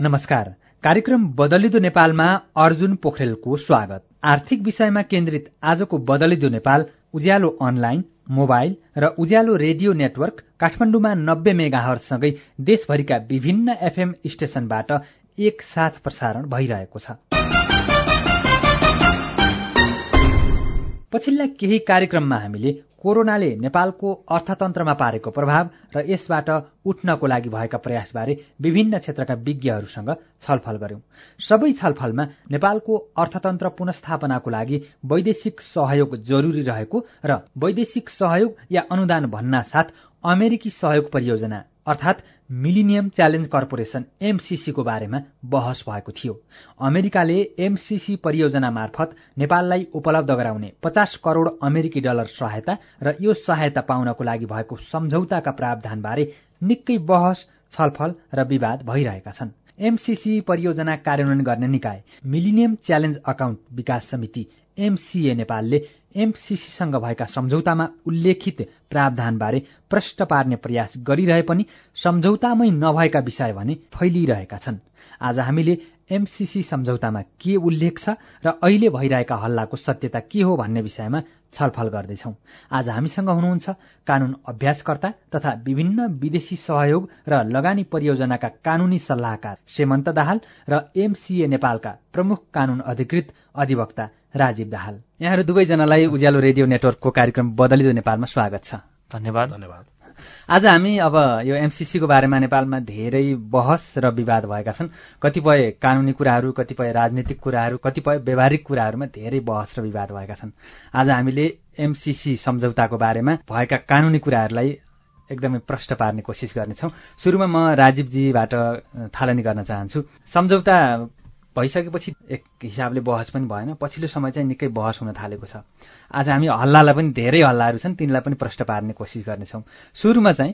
नमस्कार। कार्यक्रम बदलिदो नेपालमा अर्जुन पोखरेलको स्वागत। आर्थिक विषयमा केन्द्रित आजको बदलिदो नेपाल उज्यालो अनलाइन, मोबाइल र उज्यालो रेडियो नेटवर्क काठमाडौँमा 90 मेगाहर्जसँगै देशभरिका विभिन्न एफएम स्टेशनबाट एकसाथ प्रसारण भइरहेको छ। पछिल्ला केही कार्यक्रममा हामीले कोरोनाले नेपालको अर्थतन्त्रमा पारेको प्रभाव र यसबाट उठ्नको लागि भएका प्रयासबारे विभिन्न क्षेत्रका विज्ञहरूसँग छलफल गर्यौं। सबै छलफलमा नेपालको अर्थतन्त्र पुनस्थापनाको लागि वैदेशिक सहयोग जरुरी रहेको र वैदेशिक सहयोग या अनुदान भन्नासाथ अमेरिकी सहयोग परियोजना अर्थात मिलिनियम च्यालेन्ज कर्पोरेशन एमसीसी को बारेमा बहस भएको थियो। अमेरिकाले एमसीसी परियोजना मार्फत नेपाललाई उपलब्ध गराउने 50 करोड़ अमेरिकी डलर सहायता र यो सहायता पाउनको लागि भएको सम्झौताका प्रावधानबारे निकै बहस, छलफल र विवाद भइरहेका छन्। एमसीसी परियोजना कार्यान्वयन गर्ने निकाय मिलिनियम च्यालेन्ज अकाउन्ट विकास समिति एमसीए नेपालले एमसीसीसँग भएका सम्झौतामा उल्लेखित प्रावधानबारे प्रश्न पार्ने प्रयास गरिरहे पनि सम्झौतामै नभएका विषय भने फैलिरहेका छन्। आज हामीले एमसीसी सम्झौतामा के उल्लेख छ र अहिले भइरहेका हल्लाको सत्यता के हो भन्ने विषयमा छलफल गर्दैछौं। आज हामीसँग हुनुहुन्छ कानून अभ्यासकर्ता तथा विभिन्न विदेशी सहयोग र लगानी परियोजनाका कानूनी सल्लाहकार सेमन्त दाहाल र एमसीए नेपालका प्रमुख कानून अधिकृत अधिवक्ता राजीव दाहाल। यहाँहरू दुवैजनालाई उज्यालो रेडियो नेटवर्कको कार्यक्रम बदलिदो नेपालमा स्वागत छ। धन्यवाद। आज हामी अब यो एमसीसी को बारेमा नेपालमा धेरै बहस र विवाद भएका छन्। कतिपय कानूनी कुराहरू, कतिपय राजनीतिक कुराहरू, कतिपय व्यावहारिक कुराहरूमा धेरै बहस र विवाद भएका छन्। आज हामीले एमसीसी सम्झौताको बारेमा भएका कानूनी कुराहरूलाई एकदमै प्रश्न पार्ने कोसिस गर्नेछौँ। सुरुमा म राजीवजीबाट थालनी गर्न चाहन्छु। सम्झौता भइसकेपछि एक हिसाबले बहस पनि भएन, पछिल्लो समय चाहिँ निकै बहस हुन थालेको छ। आज हामी हल्लालाई पनि धेरै हल्लाहरू छन्, तिनलाई पनि प्रश्न पार्ने कोसिस गर्नेछौँ। सुरुमा चाहिँ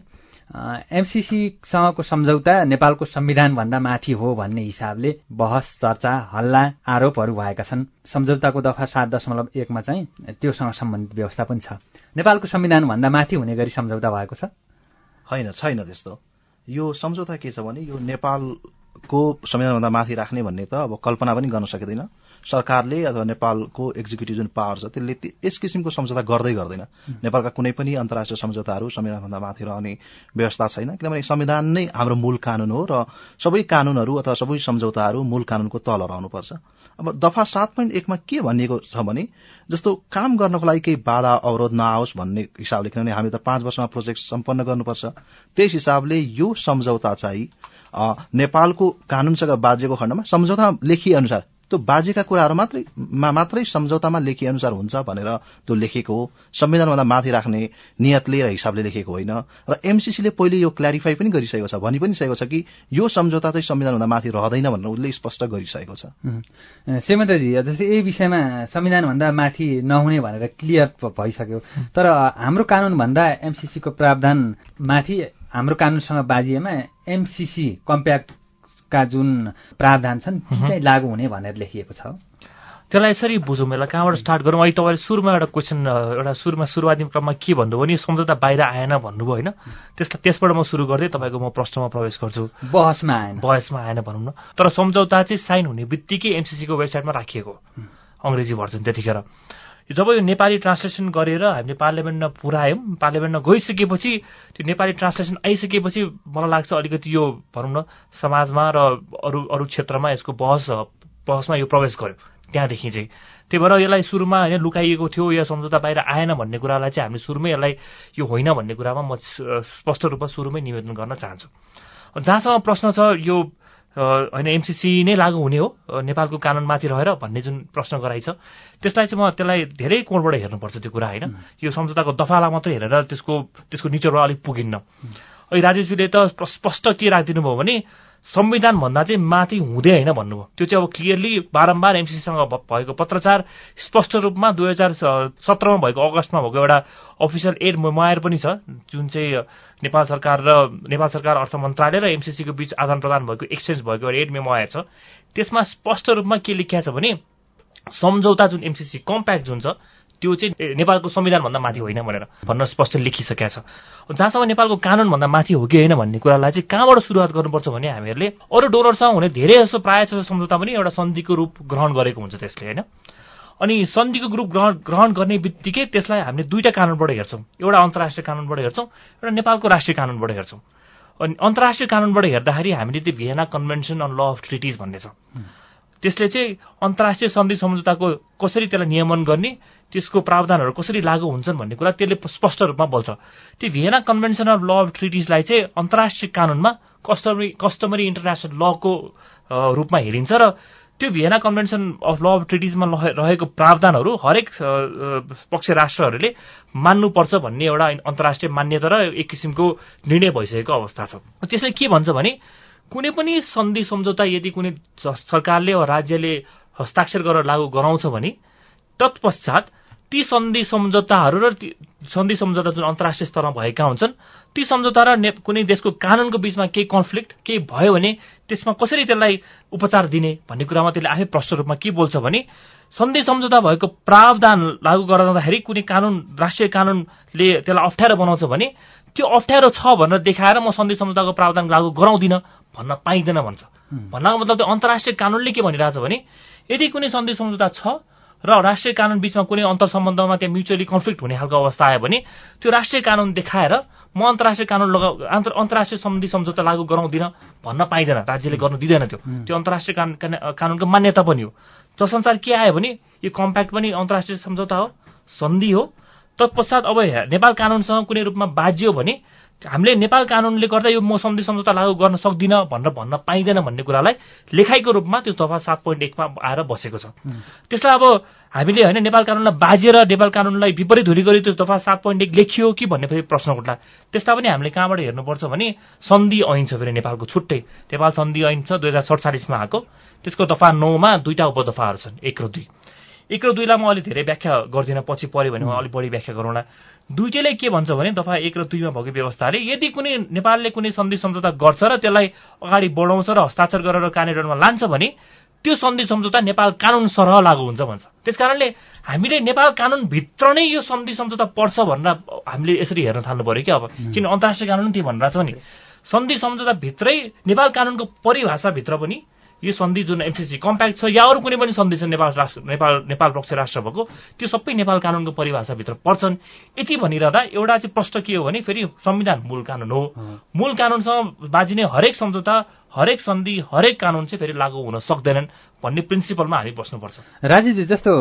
एमसीसीसँगको सम्झौता नेपालको संविधानभन्दा माथि हो भन्ने हिसाबले बहस, चर्चा, हल्ला, आरोपहरू भएका छन्। सम्झौताको दफा 7.1 मा चाहिँ त्योसँग सम्बन्धित व्यवस्था पनि छ। नेपालको संविधानभन्दा माथि हुने गरी सम्झौता भएको छ? छैन त्यस्तो। यो सम्झौता के छ भने यो नेपालको संविधानभन्दा माथि राख्ने भन्ने त अब कल्पना पनि गर्न सकिँदैन। सरकारले अथवा नेपालको एक्जिक्युटिभ जुन पावर छ त्यसले यस किसिमको सम्झौता गर्दैन। नेपालका कुनै पनि अन्तर्राष्ट्रिय सम्झौताहरू संविधानभन्दा माथि रहने व्यवस्था छैन, किनभने संविधान नै हाम्रो मूल कानून हो र सबै कानूनहरू अथवा सबै सम्झौताहरू मूल कानूनको तल रहनुपर्छ। अब दफा 7.1 मा के भनिएको छ भने जस्तो काम गर्नको लागि केही बाधा अवरोध नआओस् भन्ने हिसाबले, किनभने हामी त 5 वर्षमा प्रोजेक्ट सम्पन्न गर्नुपर्छ, त्यस हिसाबले यो सम्झौता चाहिँ नेपालको कानूनसँग बाजिएको खण्डमा सम्झौता लेखिए अनुसार त्यो बाजेका कुराहरू मात्रै सम्झौतामा लेखिए अनुसार हुन्छ भनेर त्यो लेखेको हो। संविधानभन्दा माथि राख्ने नियतले र हिसाबले लेखेको होइन। र एमसीसीले पहिले यो क्ल्यारिफाई पनि गरिसकेको छ, भनि पनि सकेको छ कि यो सम्झौता चाहिँ संविधानभन्दा माथि रहँदैन भनेर उसले स्पष्ट गरिसकेको छ। सेमन्तजी, जस्तै यही विषयमा संविधानभन्दा माथि नहुने भनेर क्लियर भइसक्यो, तर हाम्रो कानूनभन्दा एमसीसीको प्रावधान माथि हाम्रो कानूनसँग बाजिएमा एमसीसी कम्प्याक्ट का जुन प्रावधान छन् ती चाहिँ लागू हुने भनेर लेखिएको छ। त्यसलाई यसरी बुझौँ, यसलाई कहाँबाट स्टार्ट गरौँ? अहिले तपाईँले सुरुमा एउटा क्वेसन, एउटा सुरुवाती क्रममा के भन्नुभयो भने सम्झौता बाहिर आएन भन्नुभयो होइन? त्यसबाट म सुरु गर्दै तपाईँको म प्रश्नमा प्रवेश गर्छु। बहसमा आएन भनौँ न, तर सम्झौता चाहिँ साइन हुने बित्तिकै एमसीसीको वेबसाइटमा राखिएको अङ्ग्रेजी भर्जन। त्यतिखेर जब यो नेपाली ट्रान्सलेसन गरेर हामीले पार्लियामेन्टमा पुर्यायौँ, पार्लियामेन्टमा गइसकेपछि त्यो नेपाली ट्रान्सलेसन आइसकेपछि मलाई लाग्छ अलिकति यो भनौँ न समाजमा र अरू क्षेत्रमा यसको बहसमा यो प्रवेश गर्यो त्यहाँदेखि चाहिँ। त्यही भएर यसलाई सुरुमा होइन लुकाइएको थियो, यो सम्झौता बाहिर आएन भन्ने कुरालाई चाहिँ हामीले सुरुमै यसलाई यो होइन भन्ने कुरामा म स्पष्ट रूपमा सुरुमै निवेदन गर्न चाहन्छु। जहाँसम्म प्रश्न छ यो होइन एमसीसी नै लागू हुने हो नेपालको कानूनमाथि रहेर भन्ने जुन प्रश्न गराइछ, त्यसलाई चाहिँ म त्यसलाई धेरै कोणबाट हेर्नुपर्छ त्यो कुरा होइन। यो सम्झौताको दफालाई मात्रै हेरेर त्यसको निचोडमा अलिक पुगिन्न। अहिले राजेशजीले त स्पष्ट के राखिदिनु भयो भने संविधानभन्दा चाहिँ माथि हुँदै होइन भन्नुभयो। त्यो चाहिँ अब क्लियरली बारम्बार एमसीसीसँग भएको पत्रचार स्पष्ट रूपमा 2017 मा भएको अगस्तमा भएको एउटा अफिसियल एड मेमोयर पनि छ, जुन चाहिँ नेपाल सरकार अर्थ मन्त्रालय र एमसीसीको बीच आदान प्रदान भएको एक्सचेन्ज भएको एउटा एड मेमोयर छ। त्यसमा स्पष्ट रूपमा के लेखिएको छ भने सम्झौता जुन एमसीसी कम्प्याक्ट जुन छ त्यो चाहिँ नेपालको संविधानभन्दा माथि होइन भनेर भन्न स्पष्ट लेखिसकेका छ। जहाँसम्म नेपालको कानुनभन्दा माथि हो कि होइन भन्ने कुरालाई चाहिँ कहाँबाट सुरुवात गर्नुपर्छ भने हामीहरूले अरू डोनरसँग हुने धेरै जसो प्रायः जसो सम्झौता पनि एउटा सन्धिको रूप ग्रहण गरेको हुन्छ त्यसले होइन। अनि सन्धिको रूप ग्रहण गर्ने बित्तिकै त्यसलाई हामीले दुईटा कानुनबाट हेर्छौँ, एउटा अन्तर्राष्ट्रिय कानुनबाट हेर्छौँ, एउटा नेपालको राष्ट्रिय कानुनबाट हेर्छौँ। अनि अन्तर्राष्ट्रिय कानुनबाट हेर्दाखेरि हामीले त्यो Vienna convention on law of treaties भन्ने छ, त्यसले चाहिँ अन्तर्राष्ट्रिय सन्धि सम्झौताको कसरी त्यसलाई नियमन गर्ने, त्यसको प्रावधानहरू कसरी लागू हुन्छन् भन्ने कुरा त्यसले स्पष्ट रूपमा बोल्छ। त्यो Vienna convention of law of ट्रिटिजलाई चाहिँ अन्तर्राष्ट्रिय कानुनमा कस्टमरी इन्टरनेसनल लको रूपमा हेरिन्छ र त्यो Vienna convention of law of ट्रिटिजमा रहेको प्रावधानहरू हरेक पक्ष राष्ट्रहरूले मान्नुपर्छ भन्ने एउटा अन्तर्राष्ट्रिय मान्यता र एक किसिमको निर्णय भइसकेको अवस्था छ। त्यसले के भन्छ भने कुनै पनि सन्धि सम्झौता यदि कुनै सरकारले वा राज्यले हस्ताक्षर गरेर लागू गराउँछ भने तत्पश्चात ती सन्धि सम्झौताहरू र सन्धि सम्झौता जुन अन्तर्राष्ट्रिय स्तरमा भएका हुन्छन् ती सम्झौता र कुनै देशको कानुनको बीचमा केही कन्फ्लिक्ट केही भयो भने त्यसमा कसरी त्यसलाई उपचार दिने भन्ने कुरामा त्यसले आफै प्रष्ट रूपमा के बोल्छ भने सन्धि सम्झौता भएको प्रावधान लागू गराउँदाखेरि कुनै कानुन राष्ट्रिय कानुनले त्यसलाई अप्ठ्यारो बनाउँछ भने त्यो अप्ठ्यारो छ भनेर देखाएर म सन्धि सम्झौताको प्रावधान लागू गराउँदिन भन्न पाइँदैन भन्छ। भन्नको मतलब त्यो अन्तर्राष्ट्रिय कानुनले के भनिरहेछ भने यदि कुनै सन्धि सम्झौता छ र राष्ट्रिय कानुन बीचमा कुनै अन्तर सम्बन्धमा त्यहाँ म्युचुअली कन्फ्लिक्ट हुने खालको अवस्था आयो भने त्यो राष्ट्रिय कानुन देखाएर म अन्तर्राष्ट्रिय कानुन अन्तर्राष्ट्रिय सन्धि सम्झौता लागू गराउँदिन भन्न पाइँदैन, राज्यले गर्नु दिँदैन। त्यो अन्तर्राष्ट्रिय कानुनको मान्यता पनि हो। जसअनुसार के आयो भने यो कम्प्याक्ट पनि अन्तर्राष्ट्रिय सम्झौता हो, सन्धि हो। तत्पश्चात अब नेपाल कानुनसँग कुनै रूपमा बाजियो भने हामीले नेपाल कानुनले गर्दा यो म सन्धि सम्झौता लागू गर्न सक्दिनँ भनेर भन्न पाइँदैन भन्ने कुरालाई लेखाइको रूपमा त्यो दफा 7.1 मा आएर बसेको छ। त्यसलाई अब हामीले होइन नेपाल कानुनलाई बाजेर नेपाल कानुनलाई विपरीत हुने गरी त्यो दफा 7.1 लेखियो कि भन्ने फेरि प्रश्न उठ्ला। त्यसलाई पनि हामीले कहाँबाट हेर्नुपर्छ भने सन्धि ऐन छ फेरि नेपालको छुट्टै नेपाल सन्धि ऐन छ 2047 मा आएको। त्यसको दफा 9 मा दुईटा उपदफाहरू छन्, 1 र 2। 1 र 2 लाई म अलि धेरै व्याख्या गर्दिनँ, पछि पऱ्यो भने म अलिक बढी व्याख्या गरौँला। दुईटैले के भन्छ भने दफा 1 र 2 मा भएको व्यवस्थाले यदि कुनै नेपालले कुनै सन्धि सम्झौता गर्छ र त्यसलाई अगाडि बढाउँछ र हस्ताक्षर गरेर कार्यान्वयनमा लान्छ भने त्यो सन्धि सम्झौता नेपाल कानुन सरह लागू हुन्छ भन्छ। त्यसकारणले हामीले नेपाल कानुनभित्र नै यो सन्धि सम्झौता पर्छ भनेर हामीले यसरी हेर्न थाल्नु पर्यो कि अब किन अन्तर्राष्ट्रिय कानुन त्यही भनिरहेछ नि सन्धि सम्झौता भित्रै नेपाल कानुनको परिभाषाभित्र पनि यो सन्धि जुन एमसीसी कम्प्याक्ट छ या अरू कुनै पनि सन्धि छ नेपाल पक्ष राष्ट्र भएको त्यो सबै नेपाल कानुनको परिभाषाभित्र पर्छन्। यति भनिरहँदा एउटा चाहिँ प्रश्न के हो भने फेरि संविधान मूल कानुन हो, मूल कानुनसँग बाजिने हरेक सम्झौता हरेक सन्धि हरेक कानुन चाहिँ फेरि लागू हुन सक्दैनन् भन्ने प्रिन्सिपलमा हामी बस्नुपर्छ। राजीजी जस्तो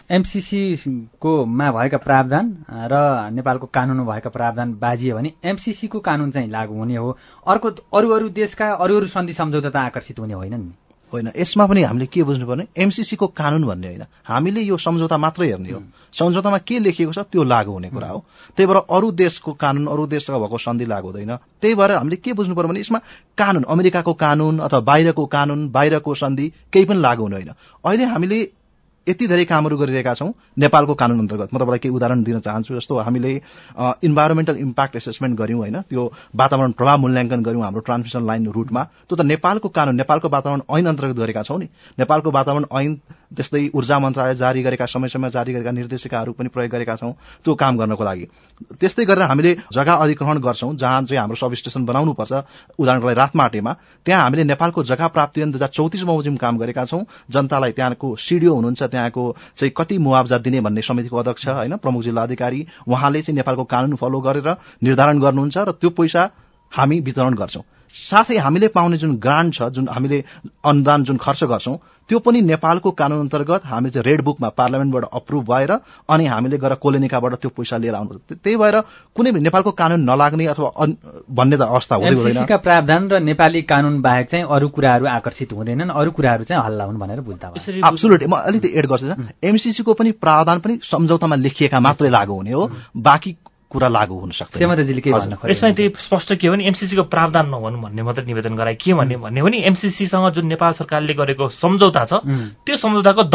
एमसीसीको मा भएका प्रावधान र नेपालको कानुनमा भएका प्रावधान बाजियो भने एमसीसीको कानुन चाहिँ लागू हुने हो, अर्को अरू देशका अरू सन्धि सम्झौता त आकर्षित हुने होइन नि? होइन, यसमा पनि हामीले के बुझ्नुपर्ने एमसीसीको कानुन भन्ने होइन, हामीले यो सम्झौता मात्रै हेर्ने हो। सम्झौतामा के लेखिएको छ त्यो लागू हुने कुरा हो। त्यही भएर अरू देशको कानुन अरू देशसँग भएको सन्धि लागू हुँदैन। त्यही भएर हामीले के बुझ्नु पर्यो भने यसमा कानुन अमेरिकाको कानुन अथवा बाहिरको कानुन बाहिरको सन्धि केही पनि लागू हुने होइन। अहिले हामीले यति धेरै कामहरू गरिरहेका छौँ नेपालको कानुन अन्तर्गत। म तपाईँलाई केही उदाहरण दिन चाहन्छु। जस्तो हामीले इन्भाइरोमेन्टल इम्प्याक्ट एसेसमेन्ट गऱ्यौँ होइन, त्यो वातावरण प्रभाव मूल्याङ्कन गऱ्यौँ हाम्रो ट्रान्समिसन लाइन रुटमा। त्यो त नेपालको कानुन नेपालको वातावरण ऐन अन्तर्गत गरेका छौँ नि। नेपालको वातावरण ऐन त्यस्तै ऊर्जा मन्त्रालय जारी गरेका समय समयमा जारी गरेका निर्देशिकाहरू पनि प्रयोग गरेका छौँ त्यो काम गर्नको लागि। त्यस्तै गरेर हामीले जग्गा अधिग्रहण गर्छौँ जहाँ चाहिँ हाम्रो सब स्टेसन बनाउनुपर्छ, उदाहरणको लागि रातमाटेमा त्यहाँ हामीले नेपालको जग्गा प्राप्ति ऐन 2034 बमोजिम काम गरेका छौँ। जनतालाई त्यहाँको सिडिओ हुनुहुन्छ, त्यहाँको चाहिँ कति मुआवजा दिने भन्ने समितिको अध्यक्ष होइन प्रमुख जिल्ला अधिकारी उहाँले चाहिँ नेपालको कानुन फलो गरेर निर्धारण गर्नुहुन्छ र त्यो पैसा हामी वितरण गर्छौँ। साथै हामीले पाउने जुन ग्रान्ट छ, जुन हामीले अनुदान जुन खर्च गर्छौँ त्यो पनि नेपालको कानुन अन्तर्गत हामी चाहिँ रेड बुकमा पार्लियामेन्टबाट अप्रुभ भएर अनि हामीले गएर कोलोनिकाबाट त्यो पैसा लिएर आउनुपर्छ। त्यही भएर कुनै नेपालको कानुन नलाग्ने अथवा भन्ने त अवस्था हुँदैन। एमसीसीका प्रावधान र नेपाली कानुन बाहेक चाहिँ अरू कुराहरू आकर्षित हुँदैनन्, अरू कुराहरू चाहिँ हल्ला हुन् भनेर बुझ्दा भयो। एब्सोल्युटली। म अलिकति एड गर्छु। एमसीसीको पनि प्रावधान पनि सम्झौतामा लेखिएका मात्रै लागू हुने हो, बाँकी कुरा लागू हुन सक्दैन। यसमा त्यही स्पष्ट के हो भने एमसीसीको प्रावधान नहुनु भन्ने मात्रै निवेदन गराए। के भन्ने भने एमसीसीसँग जुन नेपाल सरकारले गरेको सम्झौता छ त्यो सम्झौताको दफा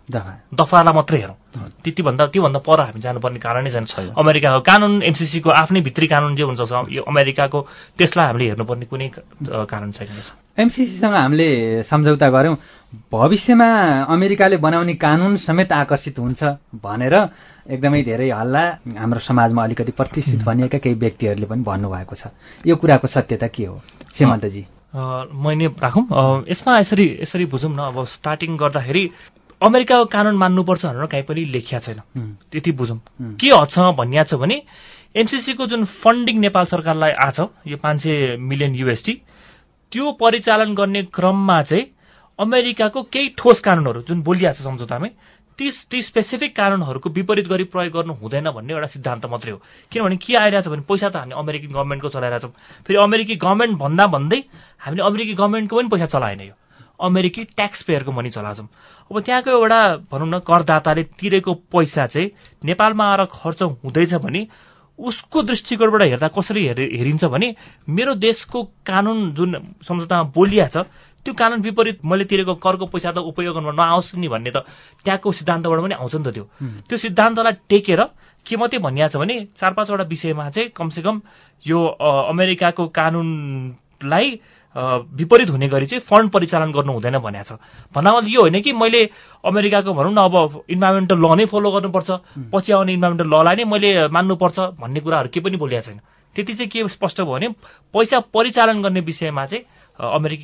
दफालाई मात्रै हेरौँ। त्योभन्दा पर हामी जानुपर्ने कारणै छैन। अमेरिकाको कानुन, एमसीसीको आफ्नै भित्री कानुन जे हुन्छ यो अमेरिकाको, त्यसलाई हामीले हेर्नुपर्ने कुनै कारण छैन। एमसीसीसँग हामीले सम्झौता गऱ्यौँ, भविष्यमा अमेरिकाले बनाउने कानुन समेत आकर्षित हुन्छ भनेर एकदमै धेरै हल्ला हाम्रो समाजमा अलिकति प्रतिष्ठित भनिएका केही व्यक्तिहरूले पनि भन्नुभएको छ। यो कुराको सत्यता के हो श्रीमन्तजी? मैले राखौँ यसमा यसरी बुझौँ न। अब स्टार्टिङ गर्दाखेरि अमेरिकाको कानुन मान्नुपर्छ भनेर कहीँ पनि लेखिया छैन, त्यति बुझौँ। के हदसम्म भनिया छ भने एमसीसीको जुन फन्डिङ नेपाल सरकारलाई आछ, यो 500 मिलियन USD, त्यो परिचालन गर्ने क्रममा चाहिँ अमेरिकाको केही ठोस कानुनहरू जुन बोलिया छ सम्झौतामै, ती स्पेसिफिक कानुनहरूको विपरीत गरी प्रयोग गर्नु हुँदैन भन्ने एउटा सिद्धान्त मात्रै हो। किनभने के आइरहेछ भने पैसा त हामी अमेरिकन गभर्मेन्टको चलाइरहेछौँ, फेरि अमेरिकी गभर्मेन्ट भन्दै हामीले अमेरिकी गभर्मेन्टको पनि पैसा चलाएन, यो अमेरिकी ट्याक्स पेयरको मनी चलाउँछौँ। अब त्यहाँको एउटा भनौँ न करदाताले तिरेको पैसा चाहिँ नेपालमा आएर खर्च हुँदैछ भने उसको दृष्टिकोणबाट हेर्दा कसरी हेरिन्छ भने मेरो देशको कानुन जुन सम्झौतामा बोलिया छ त्यो कानुन विपरीत मैले तिरेको करको पैसा त उपयोगमा नआओस् नि भन्ने त त्यहाँको सिद्धान्तबाट पनि आउँछ नि त। त्यो सिद्धान्तलाई टेकेर के मात्रै भनिया छ भने 4-5 वटा विषयमा चाहिँ कमसेकम यो अमेरिकाको कानुनलाई विपरीत हुने गरी चाहिँ फन्ड परिचालन गर्नु हुँदैन भनेको छ। भन्नाले यो होइन कि मैले अमेरिकाको भनौँ न अब इन्भाइरोमेन्टल ल नै फलो गर्नुपर्छ, पछि आउने इन्भाइरोमेन्टल ललाई नै मैले मान्नुपर्छ भन्ने कुराहरू के पनि बोलिया छैन। त्यति चाहिँ के स्पष्ट भयो भने पैसा परिचालन गर्ने विषयमा चाहिँ अमेरिकी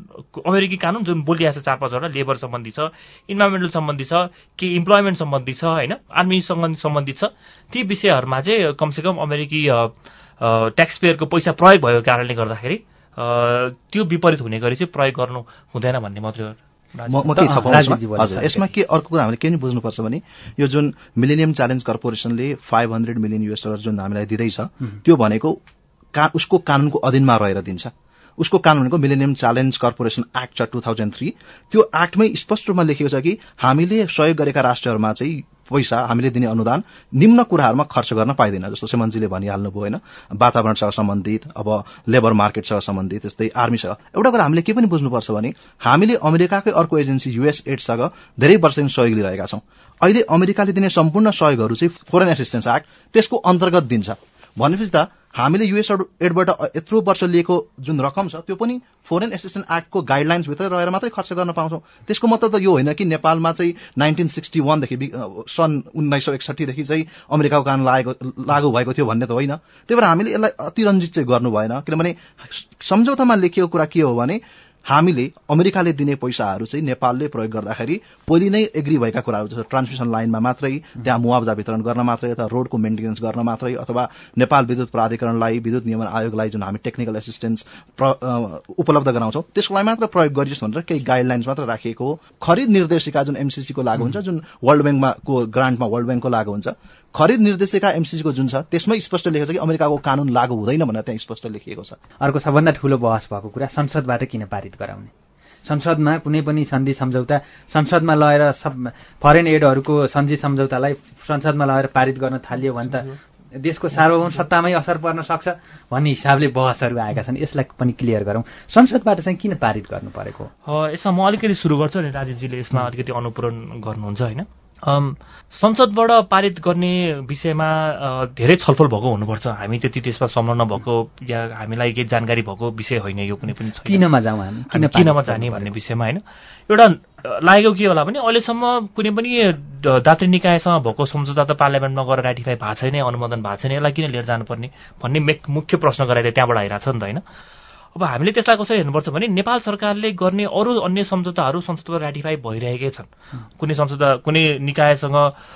कानुन जुन बोलिया छ 4-5 वटा, लेबर सम्बन्धी छ, इन्भाइरोमेन्टल सम्बन्धी छ, के इम्प्लोइमेन्ट सम्बन्धी छ, होइन आर्मीसँग सम्बन्धित छ, ती विषयहरूमा चाहिँ कमसेकम अमेरिकी ट्याक्स पेयरको पैसा प्रयोग भएको कारणले गर्दाखेरि त्यो विपरीत हुने गरी चाहिँ प्रयोग गर्नु हुँदैन भन्ने मात्रै हो। म के थपाउँछु हजुर, यसमा के अर्को कुरा हामीले के नि बुझ्नुपर्छ भने यो जुन मिलेनियम च्यालेन्ज कर्पोरेसनले $500 मिलियन जुन हामीलाई दिँदैछ त्यो भनेको उसको कानुनको अधीनमा रहेर दिन्छ। उसको कानुन भनेको मिलेनियम च्यालेन्ज कर्पोरेसन एक्ट छ 2003। त्यो एक्टमै स्पष्ट रूपमा लेखिएको छ कि हामीले सहयोग गरेका राष्ट्रहरूमा चाहिँ पैसा हामीले दिने अनुदान निम्न कुराहरूमा खर्च गर्न पाइँदैन। जस्तो श्रीमन्तजीले भनिहाल्नुभयो होइन, वातावरणसँग सम्बन्धित, अब लेबर मार्केटसँग सम्बन्धित, त्यस्तै आर्मीसँग। एउटा कुरा हामीले के पनि बुझ्नुपर्छ भने हामीले अमेरिकाकै अर्को एजेन्सी USAIDसँग धेरै वर्षदेखि सहयोग लिइरहेका छौँ। अहिले अमेरिकाले दिने सम्पूर्ण सहयोगहरू चाहिँ फोरेन एसिस्टेन्स एक्ट त्यसको अन्तर्गत दिन्छ। भनेपछि त हामीले USAIDबाट यत्रो वर्ष लिएको जुन रकम छ त्यो पनि फोरेन एसिस्टेन्स एक्टको गाइडलाइन्स भित्र रहेर मात्रै खर्च गर्न पाउँछौँ। त्यसको मतलब त यो होइन कि नेपालमा चाहिँ 1961 देखि सन् 1961 देखि चाहिँ अमेरिकाको कानुन लागू भएको थियो भन्ने त होइन। त्यही भएर हामीले यसलाई अतिरञ्जित चाहिँ गर्नु भएन। किनभने सम्झौतामा लेखिएको कुरा के हो भने हामीले अमेरिकाले दिने पैसाहरू चाहिँ नेपालले प्रयोग गर्दाखेरि पहिले नै एग्री भएका कुराहरू जस्तो ट्रान्समिसन लाइनमा मात्रै, त्यहाँ मुआवजा वितरण गर्न मात्रै, अथवा रोडको मेन्टेनेन्स गर्न मात्रै, अथवा नेपाल विद्युत प्राधिकरणलाई, विद्युत नियमन आयोगलाई जुन हामी टेक्निकल एसिस्टेन्स उपलब्ध गराउँछौँ त्यसको लागि मात्र प्रयोग गरियोस् भनेर केही गाइडलाइन्स मात्र राखिएको हो। खरिद निर्देशिका जुन एमसीसीको लागू हुन्छ, जुन वर्ल्ड ब्याङ्कमा को ग्रान्टमा वर्ल्ड ब्याङ्कको लागू हुन्छ, खरिद निर्देशिका एमसीसीको जुन छ त्यसमै स्पष्ट लेखेको छ कि अमेरिकाको कानुन लागू हुँदैन भनेर त्यहाँ स्पष्ट लेखिएको छ। अर्को सबभन्दा ठूलो बहस भएको कुरा संसदबाट किन पारित गराउने? संसदमा कुनै पनि सन्धि सम्झौता संसदमा लगेर फरेन एडहरूको सन्धि सम्झौतालाई संसदमा लगेर पारित गर्न थालियो भने त देशको सार्वभौम सत्तामै असर पर्न सक्छ भन्ने हिसाबले बहसहरू आएका छन्। यसलाई पनि क्लियर गरौँ, संसदबाट चाहिँ किन पारित गर्नु परेको? यसमा म अलिकति सुरु गर्छु नि, राजीवजीले यसमा अलिकति अनुपूरण गर्नुहुन्छ होइन। संसदबाट पारित गर्ने विषयमा धेरै छलफल भएको हुनुपर्छ। हामी त्यति त्यसमा संलग्न भएको या हामीलाई केही जानकारी भएको विषय होइन यो कुनै पनि। किनमा जाउँ हामी, किनमा जाने भन्ने विषयमा होइन। एउटा लागेको के होला भने अहिलेसम्म कुनै पनि दात्री निकायसँग भएको सम्झौता त पार्लियामेन्टमा गएर राटिफाई भएको छैन, अनुमोदन भएको छैन, यसलाई किन लिएर जानुपर्ने भन्ने मुख्य प्रश्न गराइदिए त्यहाँबाट आइरहेछ नि त होइन। अब हामीले त्यसलाई कसरी हेर्नुपर्छ भने नेपाल सरकारले गर्ने अरू अन्य सम्झौताहरू संसदबाट राटिफाई भइरहेकै छन्। कुनै सम्झौता कुनै निकायसँग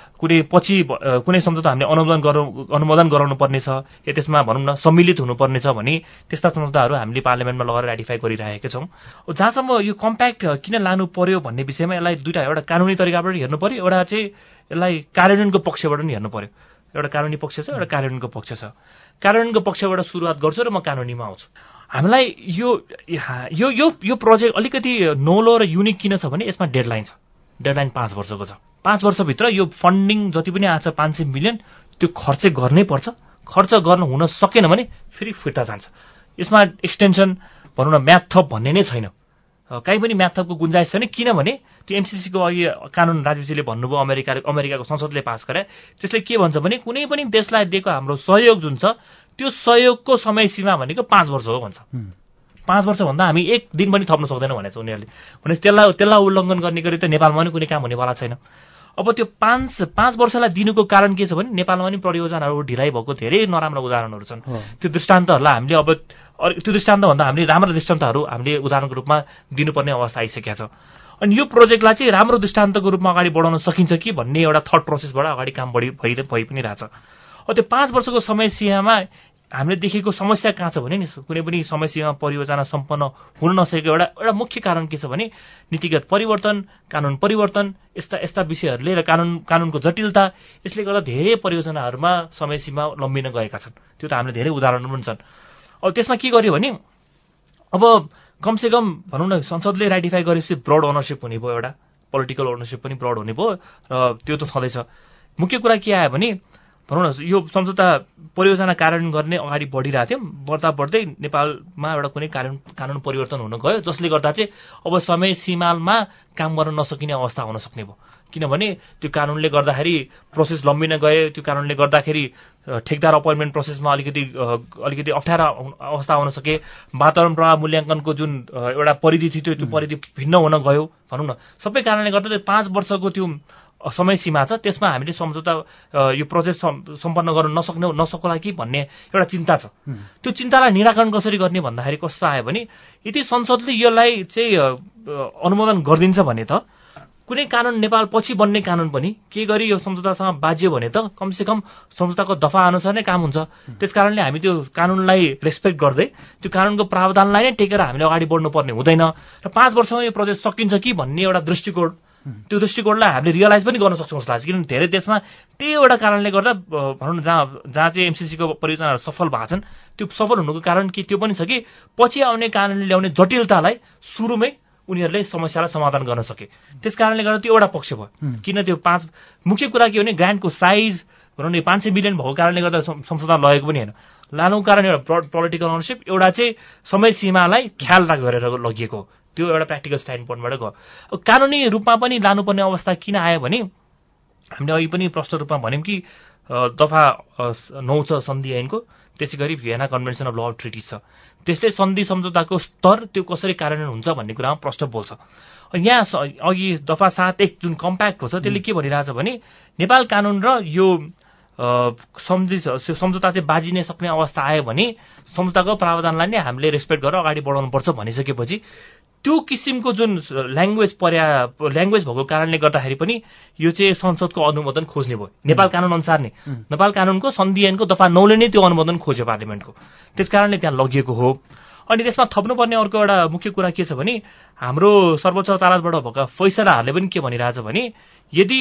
कुनै सम्झौता हामीले अनुमोदन गराउनु पर्ने छ या त्यसमा भनौँ न सम्मिलित हुनुपर्ने छ भने त्यस्ता सम्झौताहरू हामीले पार्लियामेन्टमा लगेर राटिफाई गरिरहेका छौँ। जहाँसम्म यो कम्प्याक्ट किन लानु पर्यो भन्ने विषयमा यसलाई एउटा कानुनी तरिकाबाट हेर्नु पर्यो, एउटा चाहिँ यसलाई कार्यान्वयनको पक्षबाट पनि हेर्नु पर्यो। एउटा कानुनी पक्ष छ, एउटा कार्यान्वयनको पक्ष छ। कार्यान्वयनको पक्षबाट सुरुवात गर्छु र म कानुनीमा आउँछु। हामीलाई यो प्रोजेक्ट अलिकति नौलो र युनिक किन छ भने यसमा डेडलाइन छ। डेडलाइन 5 वर्षको छ। 5 वर्षभित्र यो फन्डिङ जति पनि आछ 500 मिलियन त्यो खर्च गर्नै पर्छ। खर्च गर्न हुन सकेन भने फेरि फिर्ता जान्छ। यसमा एक्सटेन्सन भनौँ न म्याथ थप भन्ने नै छैन। काहीँ पनि म्याथपको गुन्जाइस छैन। किनभने त्यो एमसीसीको अघि कानुन राजुजीले भन्नुभयो अमेरिकाको संसदले पास गरे, त्यसले के भन्छ भने कुनै पनि देशलाई दिएको हाम्रो सहयोग जुन छ त्यो सहयोगको समय सीमा भनेको 5 वर्ष हो भन्छ। 5 वर्षभन्दा हामी 1 दिन पनि थप्न सक्दैनौँ भनेछ उनीहरूले। भने त्यसलाई उल्लङ्घन गर्ने गरी त नेपालमा पनि कुनै काम हुनेवाला छैन। अब त्यो 5 वर्षलाई दिनुको कारण के छ भने नेपालमा पनि परियोजनाहरू ढिलाइ भएको धेरै नराम्रो उदाहरणहरू छन्। त्यो दृष्टान्तहरूलाई हामीले अब त्यो दृष्टान्तभन्दा हामीले राम्रो दृष्टान्तहरू हामीले उदाहरणको रूपमा दिनुपर्ने अवस्था आइसकेको छ। अनि यो प्रोजेक्टलाई चाहिँ राम्रो दृष्टान्तको रूपमा अगाडि बढाउन सकिन्छ कि भन्ने एउटा थट प्रोसेसबाट अगाडि काम भइ पनि रहेछ। अब त्यो 5 वर्षको समय सीमामा हामीले देखेको समस्या कहाँ छ भने नि कुनै पनि समय सीमा परियोजना सम्पन्न हुन नसकेको एउटा मुख्य कारण के छ भने नीतिगत परिवर्तन, कानुन परिवर्तन, यस्ता विषयहरूले र कानुनको जटिलता, यसले गर्दा धेरै परियोजनाहरूमा समय सीमा लम्बिन गएका छन्। त्यो त हामीले धेरै उदाहरणहरू पनि छन्। अब त्यसमा के गर्यो भने अब कमसेकम भनौँ न संसदले राटिफाई गरेपछि ब्रड ओनरसिप हुने भयो, एउटा पोलिटिकल ओनरसिप पनि ब्रड हुने भयो र त्यो त छँदैछ। मुख्य कुरा के आयो भने भनौँ न यो सम्झौता परियोजना कार्यान्वयन गर्ने अगाडि बढिरहेको थियौँ, बढ्दै नेपालमा एउटा कुनै कानुन परिवर्तन हुन गयो जसले गर्दा चाहिँ अब समय सीमामा काम गर्न नसकिने अवस्था हुन सक्ने भयो। किनभने त्यो कानुनले गर्दाखेरि प्रोसेस लम्बिन गए, त्यो कानुनले गर्दाखेरि ठेकदार अपोइन्टमेन्ट प्रोसेसमा अलिकति अप्ठ्यारो अवस्था हुन सके, वातावरण प्रभाव मूल्याङ्कनको जुन एउटा परिधि थियो त्यो परिधि भिन्न हुन गयो भनौँ न। सबै कारणले गर्दा 5 वर्षको त्यो समय सीमा छ, त्यसमा हामीले सम्झौता यो प्रोजेक्ट सम्पन्न गर्न नसक्ला कि भन्ने एउटा चिन्ता छ। त्यो चिन्तालाई निराकरण कसरी गर्ने भन्दाखेरि कस्तो आयो भने यदि संसदले यसलाई चाहिँ अनुमोदन गरिदिन्छ भने त कुनै कानुन नेपाल पछि बन्ने कानुन पनि के गरी यो सम्झौतासँग बाजियो भने त कमसेकम सम्झौताको दफा अनुसार नै काम हुन्छ। त्यसकारणले हामी त्यो कानुनलाई रेस्पेक्ट गर्दै त्यो कानुनको प्रावधानलाई नै टेकेर हामीले अगाडि बढ्नुपर्ने हुँदैन र 5 वर्षमा यो प्रोजेक्ट सकिन्छ कि भन्ने एउटा दृष्टिकोण, त्यो दृष्टिकोणलाई हामीले रियलाइज पनि गर्न सक्छौँ जस्तो लाग्छ। किनभने धेरै देशमा त्यही एउटा कारणले गर्दा भनौँ न जहाँ चाहिँ एमसीसीको परियोजनाहरू सफल भएको छन्, त्यो सफल हुनुको कारण के त्यो पनि छ कि पछि आउने कारणले ल्याउने जटिलतालाई सुरुमै उनीहरूले समस्यालाई समाधान गर्न सके। त्यस कारणले गर्दा त्यो एउटा पक्ष भयो। किन त्यो 5 मुख्य कुरा के हो भने ग्रान्टको साइज भनौँ न 500 मिलियन भएको कारणले गर्दा संशोधन लगेको पनि होइन। लानुको कारण एउटा पोलिटिकल ओनरसिप, एउटा चाहिँ समय सीमालाई ख्याल गरेर लगिएको हो। त्यो एउटा प्र्याक्टिकल स्ट्यान्ड पोइन्टबाट गयो। कानुनी रूपमा पनि लानुपर्ने अवस्था किन आयो भने हामीले अघि पनि प्रष्ट रूपमा भन्यौँ कि दफा 9 छ सन्धि ऐनको, त्यसै गरी Vienna convention of law of treaties छ, त्यसले सन्धि सम्झौताको स्तर त्यो कसरी कार्यान्वयन हुन्छ भन्ने कुरामा प्रष्ट बोल्छ। यहाँ अघि दफा 7(1) जुन कम्प्याक्टको छ त्यसले के भनिरहेछ भने नेपाल कानुन र यो सम्झौता चाहिँ बाजिने सक्ने अवस्था आयो भने सम्झौताको प्रावधानलाई नै हामीले रेस्पेक्ट गरेर अगाडि बढाउनुपर्छ भनिसकेपछि त्यो किसिमको जुन ल्याङ्ग्वेज भएको कारणले गर्दाखेरि पनि यो चाहिँ संसदको अनुमोदन खोज्ने भयो। नेपाल कानुन अनुसार नै नेपाल कानुनको सन्धि ऐनको दफा 9ले नै त्यो अनुमोदन खोज्यो पार्लिमेन्टको, त्यस कारणले त्यहाँ लगिएको हो। अनि त्यसमा थप्नुपर्ने अर्को एउटा मुख्य कुरा के छ भने हाम्रो सर्वोच्च अदालतबाट भएका फैसलाहरूले पनि के भनिरहेछ भने यदि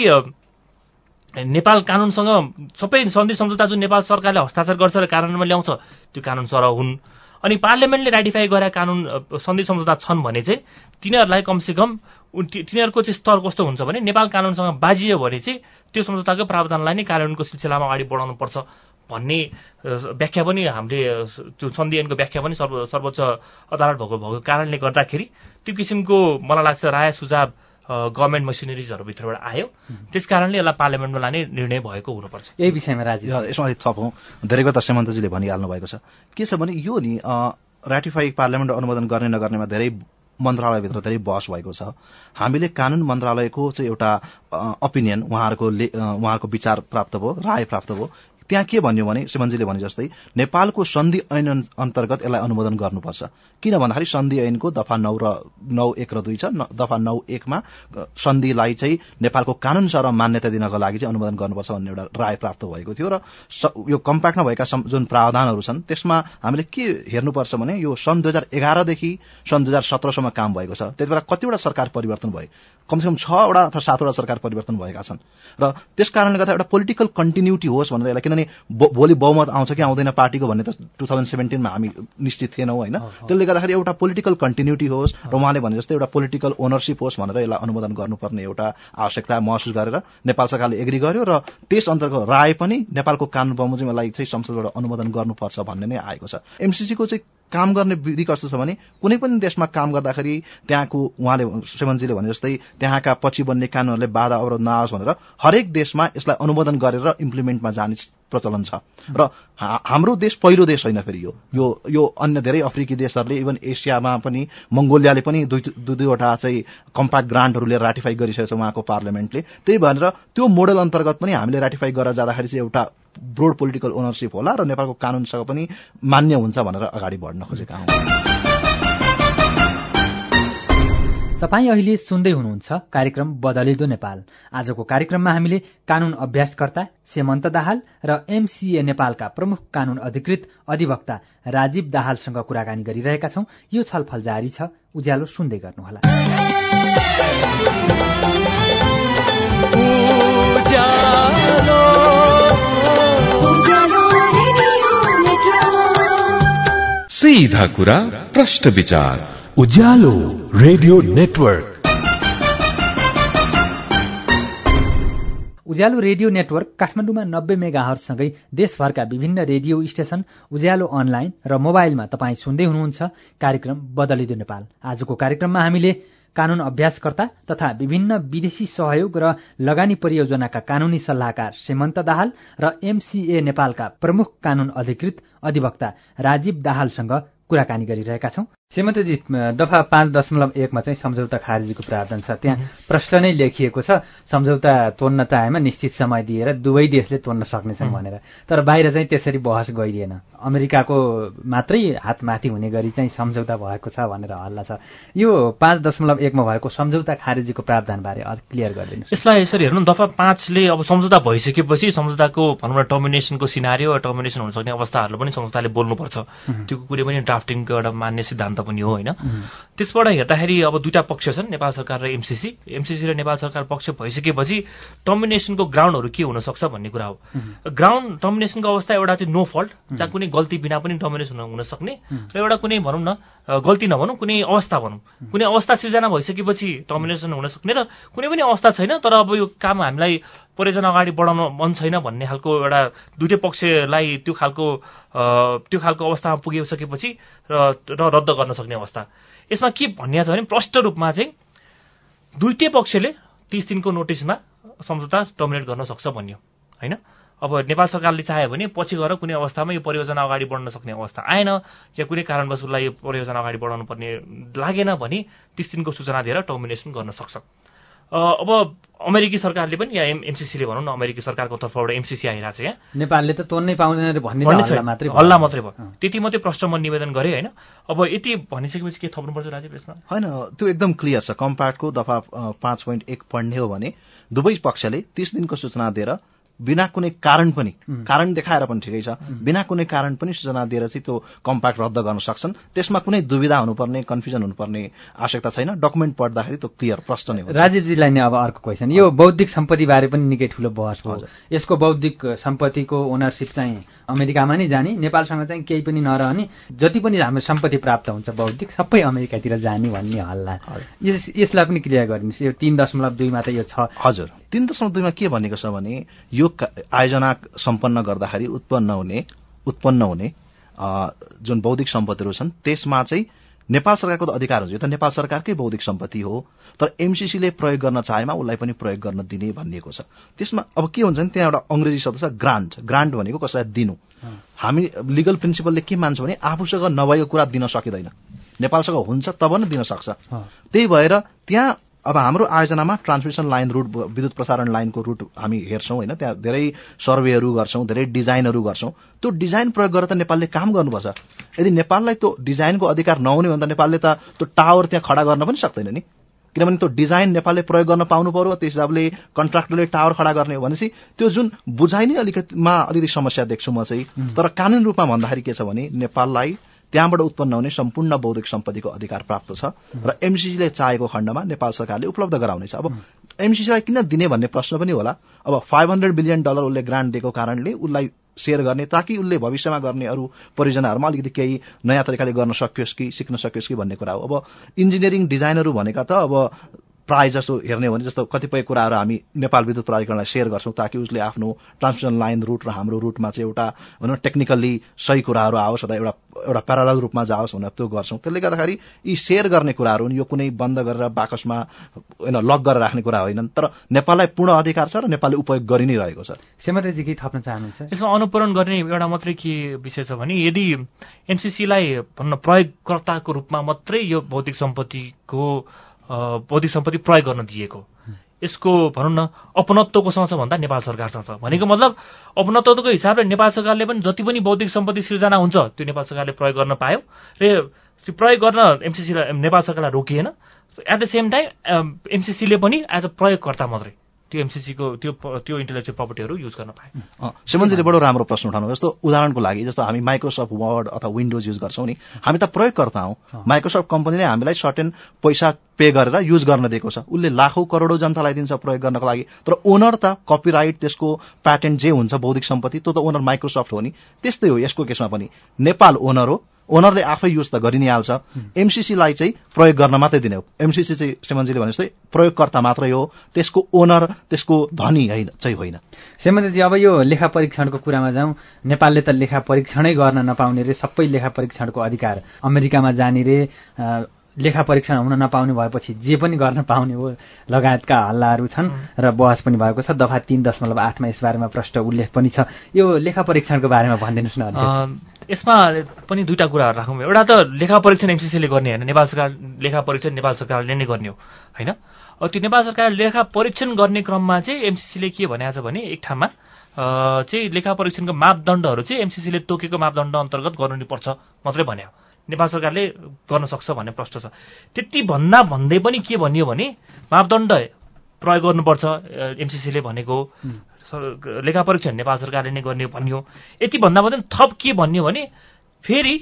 नेपाल कानुनसँग सबै सन्धि सम्झौता जुन नेपाल सरकारले हस्ताक्षर गर्छ र कार्यान्वयनमा ल्याउँछ त्यो कानुन सरह हुन्, अनि पार्लिमेन्टले राटिफाई गरेका कानुन सन्धि सम्झौता छन् भने चाहिँ तिनीहरूलाई कमसेकम तिनीहरूको चाहिँ स्तर कस्तो हुन्छ भने नेपाल कानुनसँग बाजियो भने चाहिँ त्यो सम्झौताको प्रावधानलाई नै कार्यान्वयनको सिलसिलामा अगाडि बढाउनुपर्छ भन्ने व्याख्या पनि हामीले त्यो सन्धि ऐनको व्याख्या पनि सर्वोच्च अदालत भएको कारणले गर्दाखेरि त्यो किसिमको मलाई लाग्छ राय सुझाव गभर्मेन्ट मसिनरिजहरूभित्रबाट आयो। त्यस कारणले यसलाई पार्लिमेन्टमा लाने निर्णय भएको हुनुपर्छ। यही विषयमा राजीव यसमा थपौँ, धेरै कुरा त सेमन्तजीले भनिहाल्नु भएको छ। के छ भने यो नि राटिफाई पार्लिमेन्ट अनुमोदन गर्ने नगर्नेमा धेरै मन्त्रालयभित्र धेरै बहस भएको छ। हामीले कानुन मन्त्रालयको चाहिँ एउटा ओपिनियन उहाँहरूको विचार प्राप्त भयो, राय प्राप्त भयो। त्यहाँ के भन्यो भने श्रीमनजीले भने जस्तै नेपालको सन्धि ऐन अन्तर्गत यसलाई अनुमोदन गर्नुपर्छ। किन भन्दाखेरि सन्धि ऐनको दफा 9(1) र 2 छ। दफा 9(1) मा सन्धिलाई चाहिँ नेपालको कानुन सरह मान्यता दिनको लागि चाहिँ अनुमोदन गर्नुपर्छ भन्ने एउटा राय प्राप्त भएको थियो र यो कम्प्याक्टमा भएका जुन प्रावधानहरू छन् त्यसमा हामीले के हेर्नुपर्छ भने यो सन् 2011 देखि सन् 2017 सम्म काम भएको छ। त्यति बेला कतिवटा सरकार परिवर्तन भयो, कमसेकम 6 वटा अथवा 7 वटा सरकार परिवर्तन भएका छन् र त्यस कारणले गर्दा एउटा पोलिटिकल कन्टिन्युटी होस् भनेर यसलाई, किनभने भोलि बहुमत आउँछ कि आउँदैन पार्टीको भन्ने त 2017 मा हामी निश्चित थिएनौँ होइन। त्यसले गर्दाखेरि एउटा पोलिटिकल कन्टिन्युटी होस् र उहाँले भने जस्तै एउटा पोलिटिकल ओनरसिप होस् भनेर यसलाई अनुमोदन गर्नुपर्ने एउटा आवश्यकता महसुस गरेर नेपाल सरकारले एग्री गर्यो र त्यस अन्तर्गत राय पनि नेपालको कानुन बमोजिम यसलाई चाहिँ संसदबाट अनुमोदन गर्नुपर्छ भन्ने नै आएको छ। एमसीसीको चाहिँ काम गर्ने विधि कस्तो छ भने कुनै पनि देशमा काम गर्दाखेरि त्यहाँको उहाँले श्रीमनजीले भने जस्तै त्यहाँका पछि बन्ने कानुनहरूले बाधा अवरोध नआओस् भनेर हरेक देशमा यसलाई अनुमोदन गरेर इम्प्लिमेन्टमा जाने प्रचलन छ र हाम्रो देश पहिलो देश होइन फेरि यो अन्य धेरै अफ्रिकी देशहरूले इभन एसियामा पनि मंगोलियाले पनि दुईवटा चाहिँ कम्प्याक्ट ग्रान्टहरूले राटिफाई गरिसकेको छ उहाँको पार्लियामेन्टले। त्यही भनेर त्यो मोडल अन्तर्गत पनि हामीले राटिफाई गरेर जाँदाखेरि चाहिँ एउटा ब्रोड पोलिटिकल ओनरशिप होला र नेपालको कानूनसँग पनि मान्य हुन्छ भनेर अगाडि बढ्न खोजेका हौं। तपाईं अहिले सुन्दै हुनुहुन्छ कार्यक्रम बदलिदो नेपाल। आजको कार्यक्रममा हामीले कानून अभ्यासकर्ता सेमन्त दाहाल र एमसीए नेपालका प्रमुख कानून अधिकृत अधिवक्ता राजीव दाहालसँग कुराकानी गरिरहेका छौं। यो छलफल जारी छ, उज्यालो सुन्दै गर्नुहोला। सीधा कुरा प्रश्न विचार Ujyalo radio network. Ujyalo radio network काठमाडौँमा 90 मेगाहर्जसँगै देशभरका विभिन्न रेडियो स्टेशन, उज्यालो अनलाइन र मोबाइलमा तपाईं सुन्दै हुनुहुन्छ कार्यक्रम बदलिदो नेपाल। आजको कार्यक्रममा हामीले कानून अभ्यासकर्ता तथा विभिन्न विदेशी सहयोग र लगानी परियोजनाका कानूनी सल्लाहकार सेमन्त दाहाल र एमसीए नेपालका प्रमुख कानून अधिकृत अधिवक्ता राजीव दाहालसँग कुराकानी गरिरहेका छौं। सेमन्तजी, दफा 5.1 मा चाहिँ सम्झौता खारेजीको प्रावधान छ। त्यहाँ प्रश्न नै लेखिएको छ, सम्झौता तोड्न चाहेमा निश्चित समय दिएर दुवै देशले तोड्न सक्नेछन् भनेर। तर बाहिर चाहिँ त्यसरी बहस गइएन। अमेरिकाको मात्रै हातमाथि हुने गरी चाहिँ सम्झौता भएको छ भनेर हल्ला छ। यो 5.1 मा भएको सम्झौता खारेजीको प्रावधान बारे अलिक क्लियर गरिदिनुहोस्। यसलाई यसरी हेर्नु, दफा 5 ले अब सम्झौता भइसकेपछि सम्झौताको भनौँ न टर्मिनेसनको सिनारियो, टर्मिनेसन हुन सक्ने अवस्थाहरू पनि सम्झौताले बोल्नुपर्छ। त्यो कुनै पनि ड्राफ्टिङको एउटा मान्य सिद्धान्त पनि हो होइन। त्यसबाट हेर्दाखेरि अब दुईटा पक्ष छन्, नेपाल सरकार र एमसीसी र नेपाल सरकार पक्ष भइसकेपछि टर्मिनेसनको ग्राउन्डहरू के हुन सक्छ भन्ने कुरा हो। ग्राउन्ड टर्मिनेसनको अवस्था एउटा चाहिँ नो फल्ट, जहाँ कुनै गल्ती बिना पनि टर्मिनेसन हुन सक्ने, र एउटा कुनै भनौँ न गल्ती नभनौँ, कुनै अवस्था भनौँ, कुनै अवस्था सृजना भइसकेपछि टर्मिनेसन हुन सक्ने, र कुनै पनि अवस्था छैन तर अब यो काम हामीलाई परियोजना अगाडि बढाउन मन छैन भन्ने खालको एउटा दुईटै पक्षलाई त्यो खालको अवस्थामा पुगिसकेपछि र रद्द गर्न सक्ने अवस्था। यसमा के भनिएको छ भने प्रष्ट रूपमा चाहिँ दुईटै पक्षले 30 दिनको नोटिसमा सम्झौता टर्मिनेट गर्न सक्छ भन्यो होइन। अब नेपाल सरकारले चाह्यो भने पछि गएर कुनै अवस्थामा यो परियोजना अगाडि बढ्न सक्ने अवस्था आएन, या कुनै कारणवश उसलाई यो परियोजना अगाडि बढाउनु पर्ने लागेन भने 30 दिनको सूचना दिएर टर्मिनेसन गर्न सक्छ। अब अमेरिकी सरकारले पनि या एमसीसीले भनौँ न, अमेरिकी सरकारको तर्फबाट एमसीसी आइरहेको छ यहाँ। नेपालले त तोड्नै पाउँदैन भन्ने हल्ला मात्रै भयो। त्यति मात्रै प्रश्न म निवेदन गरेँ होइन। अब यति भनिसकेपछि के थप्नुपर्छ राजीव यसमा? होइन, त्यो एकदम क्लियर छ। कम्प्याक्टको दफा 5.1 पढ्ने हो भने दुवै पक्षले 30 दिनको सूचना दिएर बिना कुनै कारण पनि, कारण देखाएर पनि ठिकै छ, बिना कुनै कारण पनि सूचना दिएर चाहिँ त्यो कम्प्याक्ट रद्द गर्न सक्छन्। त्यसमा कुनै दुविधा हुनुपर्ने, कन्फ्युजन हुनुपर्ने आवश्यकता छैन। डकुमेन्ट पढ्दाखेरि त्यो क्लियर प्रश्न नै हुन्छ। राजीवजीलाई नै अब अर्को क्वेसन, यो बौद्धिक सम्पत्ति बारे पनि निकै ठूलो बहस भयो। यसको बौद्धिक सम्पत्तिको ओनरशिप चाहिँ अमेरिकामा नै जाने, नेपालसँग चाहिँ केही पनि नरहने, जति पनि हाम्रो सम्पत्ति प्राप्त हुन्छ बौद्धिक सबै अमेरिकातिर जाने भन्ने हल्ला। यसलाई पनि क्लियर गरिदिनुहोस्। यो 3.2 मा त यो छ। हजुर, 3.2 मा के भनेको छ भने यो आयोजना सम्पन्न गर्दाखेरि उत्पन्न हुने जुन बौद्धिक सम्पत्तिहरू छन् त्यसमा चाहिँ नेपाल सरकारको त अधिकार हुन्छ। यो त नेपाल सरकारकै बौद्धिक सम्पत्ति हो, तर एमसीसीले प्रयोग गर्न चाहेमा उसलाई पनि प्रयोग गर्न दिने भनिएको छ। त्यसमा अब के हुन्छ भने त्यहाँ एउटा अंग्रेजी शब्द छ ग्रान्ट। ग्रान्ट भनेको कसैलाई दिनु। हामी लिगल प्रिन्सिपलले के मान्छ भने आफूसँग नभएको कुरा दिन सकिँदैन, नेपालसँग हुन्छ तब नै दिन सक्छ। त्यही भएर त्यहाँ अब हाम्रो आयोजनामा ट्रान्समिसन लाइन रुट, विद्युत प्रसारण लाइनको रुट हामी हेर्छौँ होइन। त्यहाँ धेरै सर्वेहरू गर्छौँ, धेरै डिजाइनहरू गर्छौँ। त्यो डिजाइन प्रयोग गरेर त नेपालले काम गर्नुपर्छ। यदि नेपाललाई त्यो डिजाइनको अधिकार नहुने भने त नेपालले त त्यो टावर त्यहाँ खडा गर्न पनि सक्दैन नि, किनभने त्यो डिजाइन नेपालले प्रयोग गर्न पाउनु पर्यो। त्यस हिसाबले कन्ट्राक्टरले टावर खडा गर्ने हो भनेपछि त्यो जुन बुझाइ नै अलिकति समस्या देख्छु म चाहिँ। तर कानुनी रूपमा भन्दाखेरि के छ भने नेपाललाई त्यहाँबाट उत्पन्न हुने सम्पूर्ण बौद्धिक सम्पत्तिको अधिकार प्राप्त छ र एमसीसीले चाहेको खण्डमा नेपाल सरकारले उपलब्ध गराउनेछ। अब एमसीसीलाई किन दिने भन्ने प्रश्न पनि होला। अब $500 बिलियन उसले ग्रान्ट दिएको कारणले उसलाई शेयर गर्ने, ताकि उसले भविष्यमा गर्ने अरू परियोजनाहरूमा अलिकति केही नयाँ तरिकाले गर्न सकियोस् कि सिक्न सकियोस् कि भन्ने कुरा हो। अब इन्जिनियरिङ डिजाइनहरू भनेका त अब प्राय जसो हेर्ने हो भने जस्तो कतिपय कुराहरू हामी नेपाल विद्युत प्राधिकरणलाई सेयर गर्छौँ ताकि उसले आफ्नो ट्रान्समिसन लाइन रुट र हाम्रो रुटमा चाहिँ एउटा भनौँ टेक्निकल्ली सही कुराहरू आओस् अथवा एउटा प्यारालल रूपमा जाओस् भनेर त्यो गर्छौँ। त्यसले गर्दाखेरि यी सेयर गर्ने कुराहरू यो कुनै बन्द गरेर बाकसमा लक गरेर राख्ने कुरा होइनन्, तर नेपाललाई पूर्ण अधिकार छ र नेपालले उपयोग गरि नै रहेको छ। सेमन्त्रजी के थप्न चाहनुहुन्छ? यसमा अनुपूरण गर्ने एउटा मात्रै के विषय छ भने यदि एमसीसीलाई भन्न प्रयोगकर्ताको रूपमा मात्रै यो बौद्धिक सम्पत्ति प्रयोग गर्न दिएको, यसको भनौँ न अपनत्वको सँग भन्दा नेपाल सरकारसँग छ भनेको मतलब अपनत्वको हिसाबले नेपाल सरकारले पनि जति पनि बौद्धिक सम्पत्ति सिर्जना हुन्छ त्यो नेपाल सरकारले प्रयोग गर्न पायो र त्यो प्रयोग गर्न एमसीसीलाई नेपाल सरकारलाई रोकिएन। एट द सेम टाइम एमसीसीले पनि एज अ प्रयोगकर्ता मात्रै त्यो एमसीसीको त्यो इन्टेलेक्चुअल प्रपर्टीहरू युज गर्न पाए। सेमनजीले बडो राम्रो प्रश्न उठाउनु। जस्तो उदाहरणको लागि जस्तो हामी माइक्रोसफ्ट वर्ड अथवा विन्डोज युज गर्छौँ नि, हामी त प्रयोगकर्ता हौँ। माइक्रोसफ्ट कम्पनीले हामीलाई सर्टेन पैसा पे गरेर युज गर्न दिएको छ, उसले लाखौं करोडौं जनतालाई दिन्छ प्रयोग गर्नको लागि, तर ओनर त कपिराइट त्यसको प्याटेन्ट जे हुन्छ बौद्धिक सम्पत्ति त्यो त ओनर माइक्रोसफ्ट हो नि। त्यस्तै हो यसको केसमा पनि, नेपाल ओनर हो, ओनरले आफै युज त गरि नै हाल्छ, एमसीसीलाई चाहिँ प्रयोग गर्न मात्रै दिने हो। एमसीसी चाहिँ सेमनजीले भने जस्तै प्रयोगकर्ता मात्रै हो, त्यसको ओनर त्यसको धनी चाहिँ होइन। सेमन्त्रजी अब यो लेखा परीक्षणको कुरामा जाउँ। नेपालले त लेखा परीक्षणै गर्न नपाउने रे, सबै लेखा परीक्षणको अधिकार अमेरिकामा जाने रे, लेखा परीक्षण हुन नपाउने भएपछि जे पनि गर्न पाउने हो लगायतका हल्लाहरू छन् र बहस पनि भएको छ। दफा 3.8 मा यसबारेमा प्रष्ट उल्लेख पनि छ। यो लेखा परीक्षणको बारेमा भनिदिनुहोस् न। यसमा पनि दुईटा कुराहरू राखौँ। एउटा त लेखा परीक्षण एमसीसीले गर्ने होइन, नेपाल सरकार लेखा परीक्षण नेपाल सरकारले नै गर्ने हो होइन। त्यो नेपाल सरकारले लेखा परीक्षण गर्ने क्रममा चाहिँ एमसीसीले के भनेको छ भने एक ठाउँमा चाहिँ लेखा परीक्षणको मापदण्डहरू चाहिँ एमसीसीले तोकेको मापदण्ड अन्तर्गत गर्नुपर्छ मात्रै भन्यो। नेपाल सरकारले गर्न सक्छ भन्ने प्रश्न छ। त्यति भन्दा भन्दै पनि के भनियो भने मापदण्ड प्रयोग गर्नुपर्छ एमसीसीले भनेको, लेखा परीक्षण नेपाल सरकारले नै गर्ने भनियो। यति भन्दा पनि थप के भनियो भने फेरि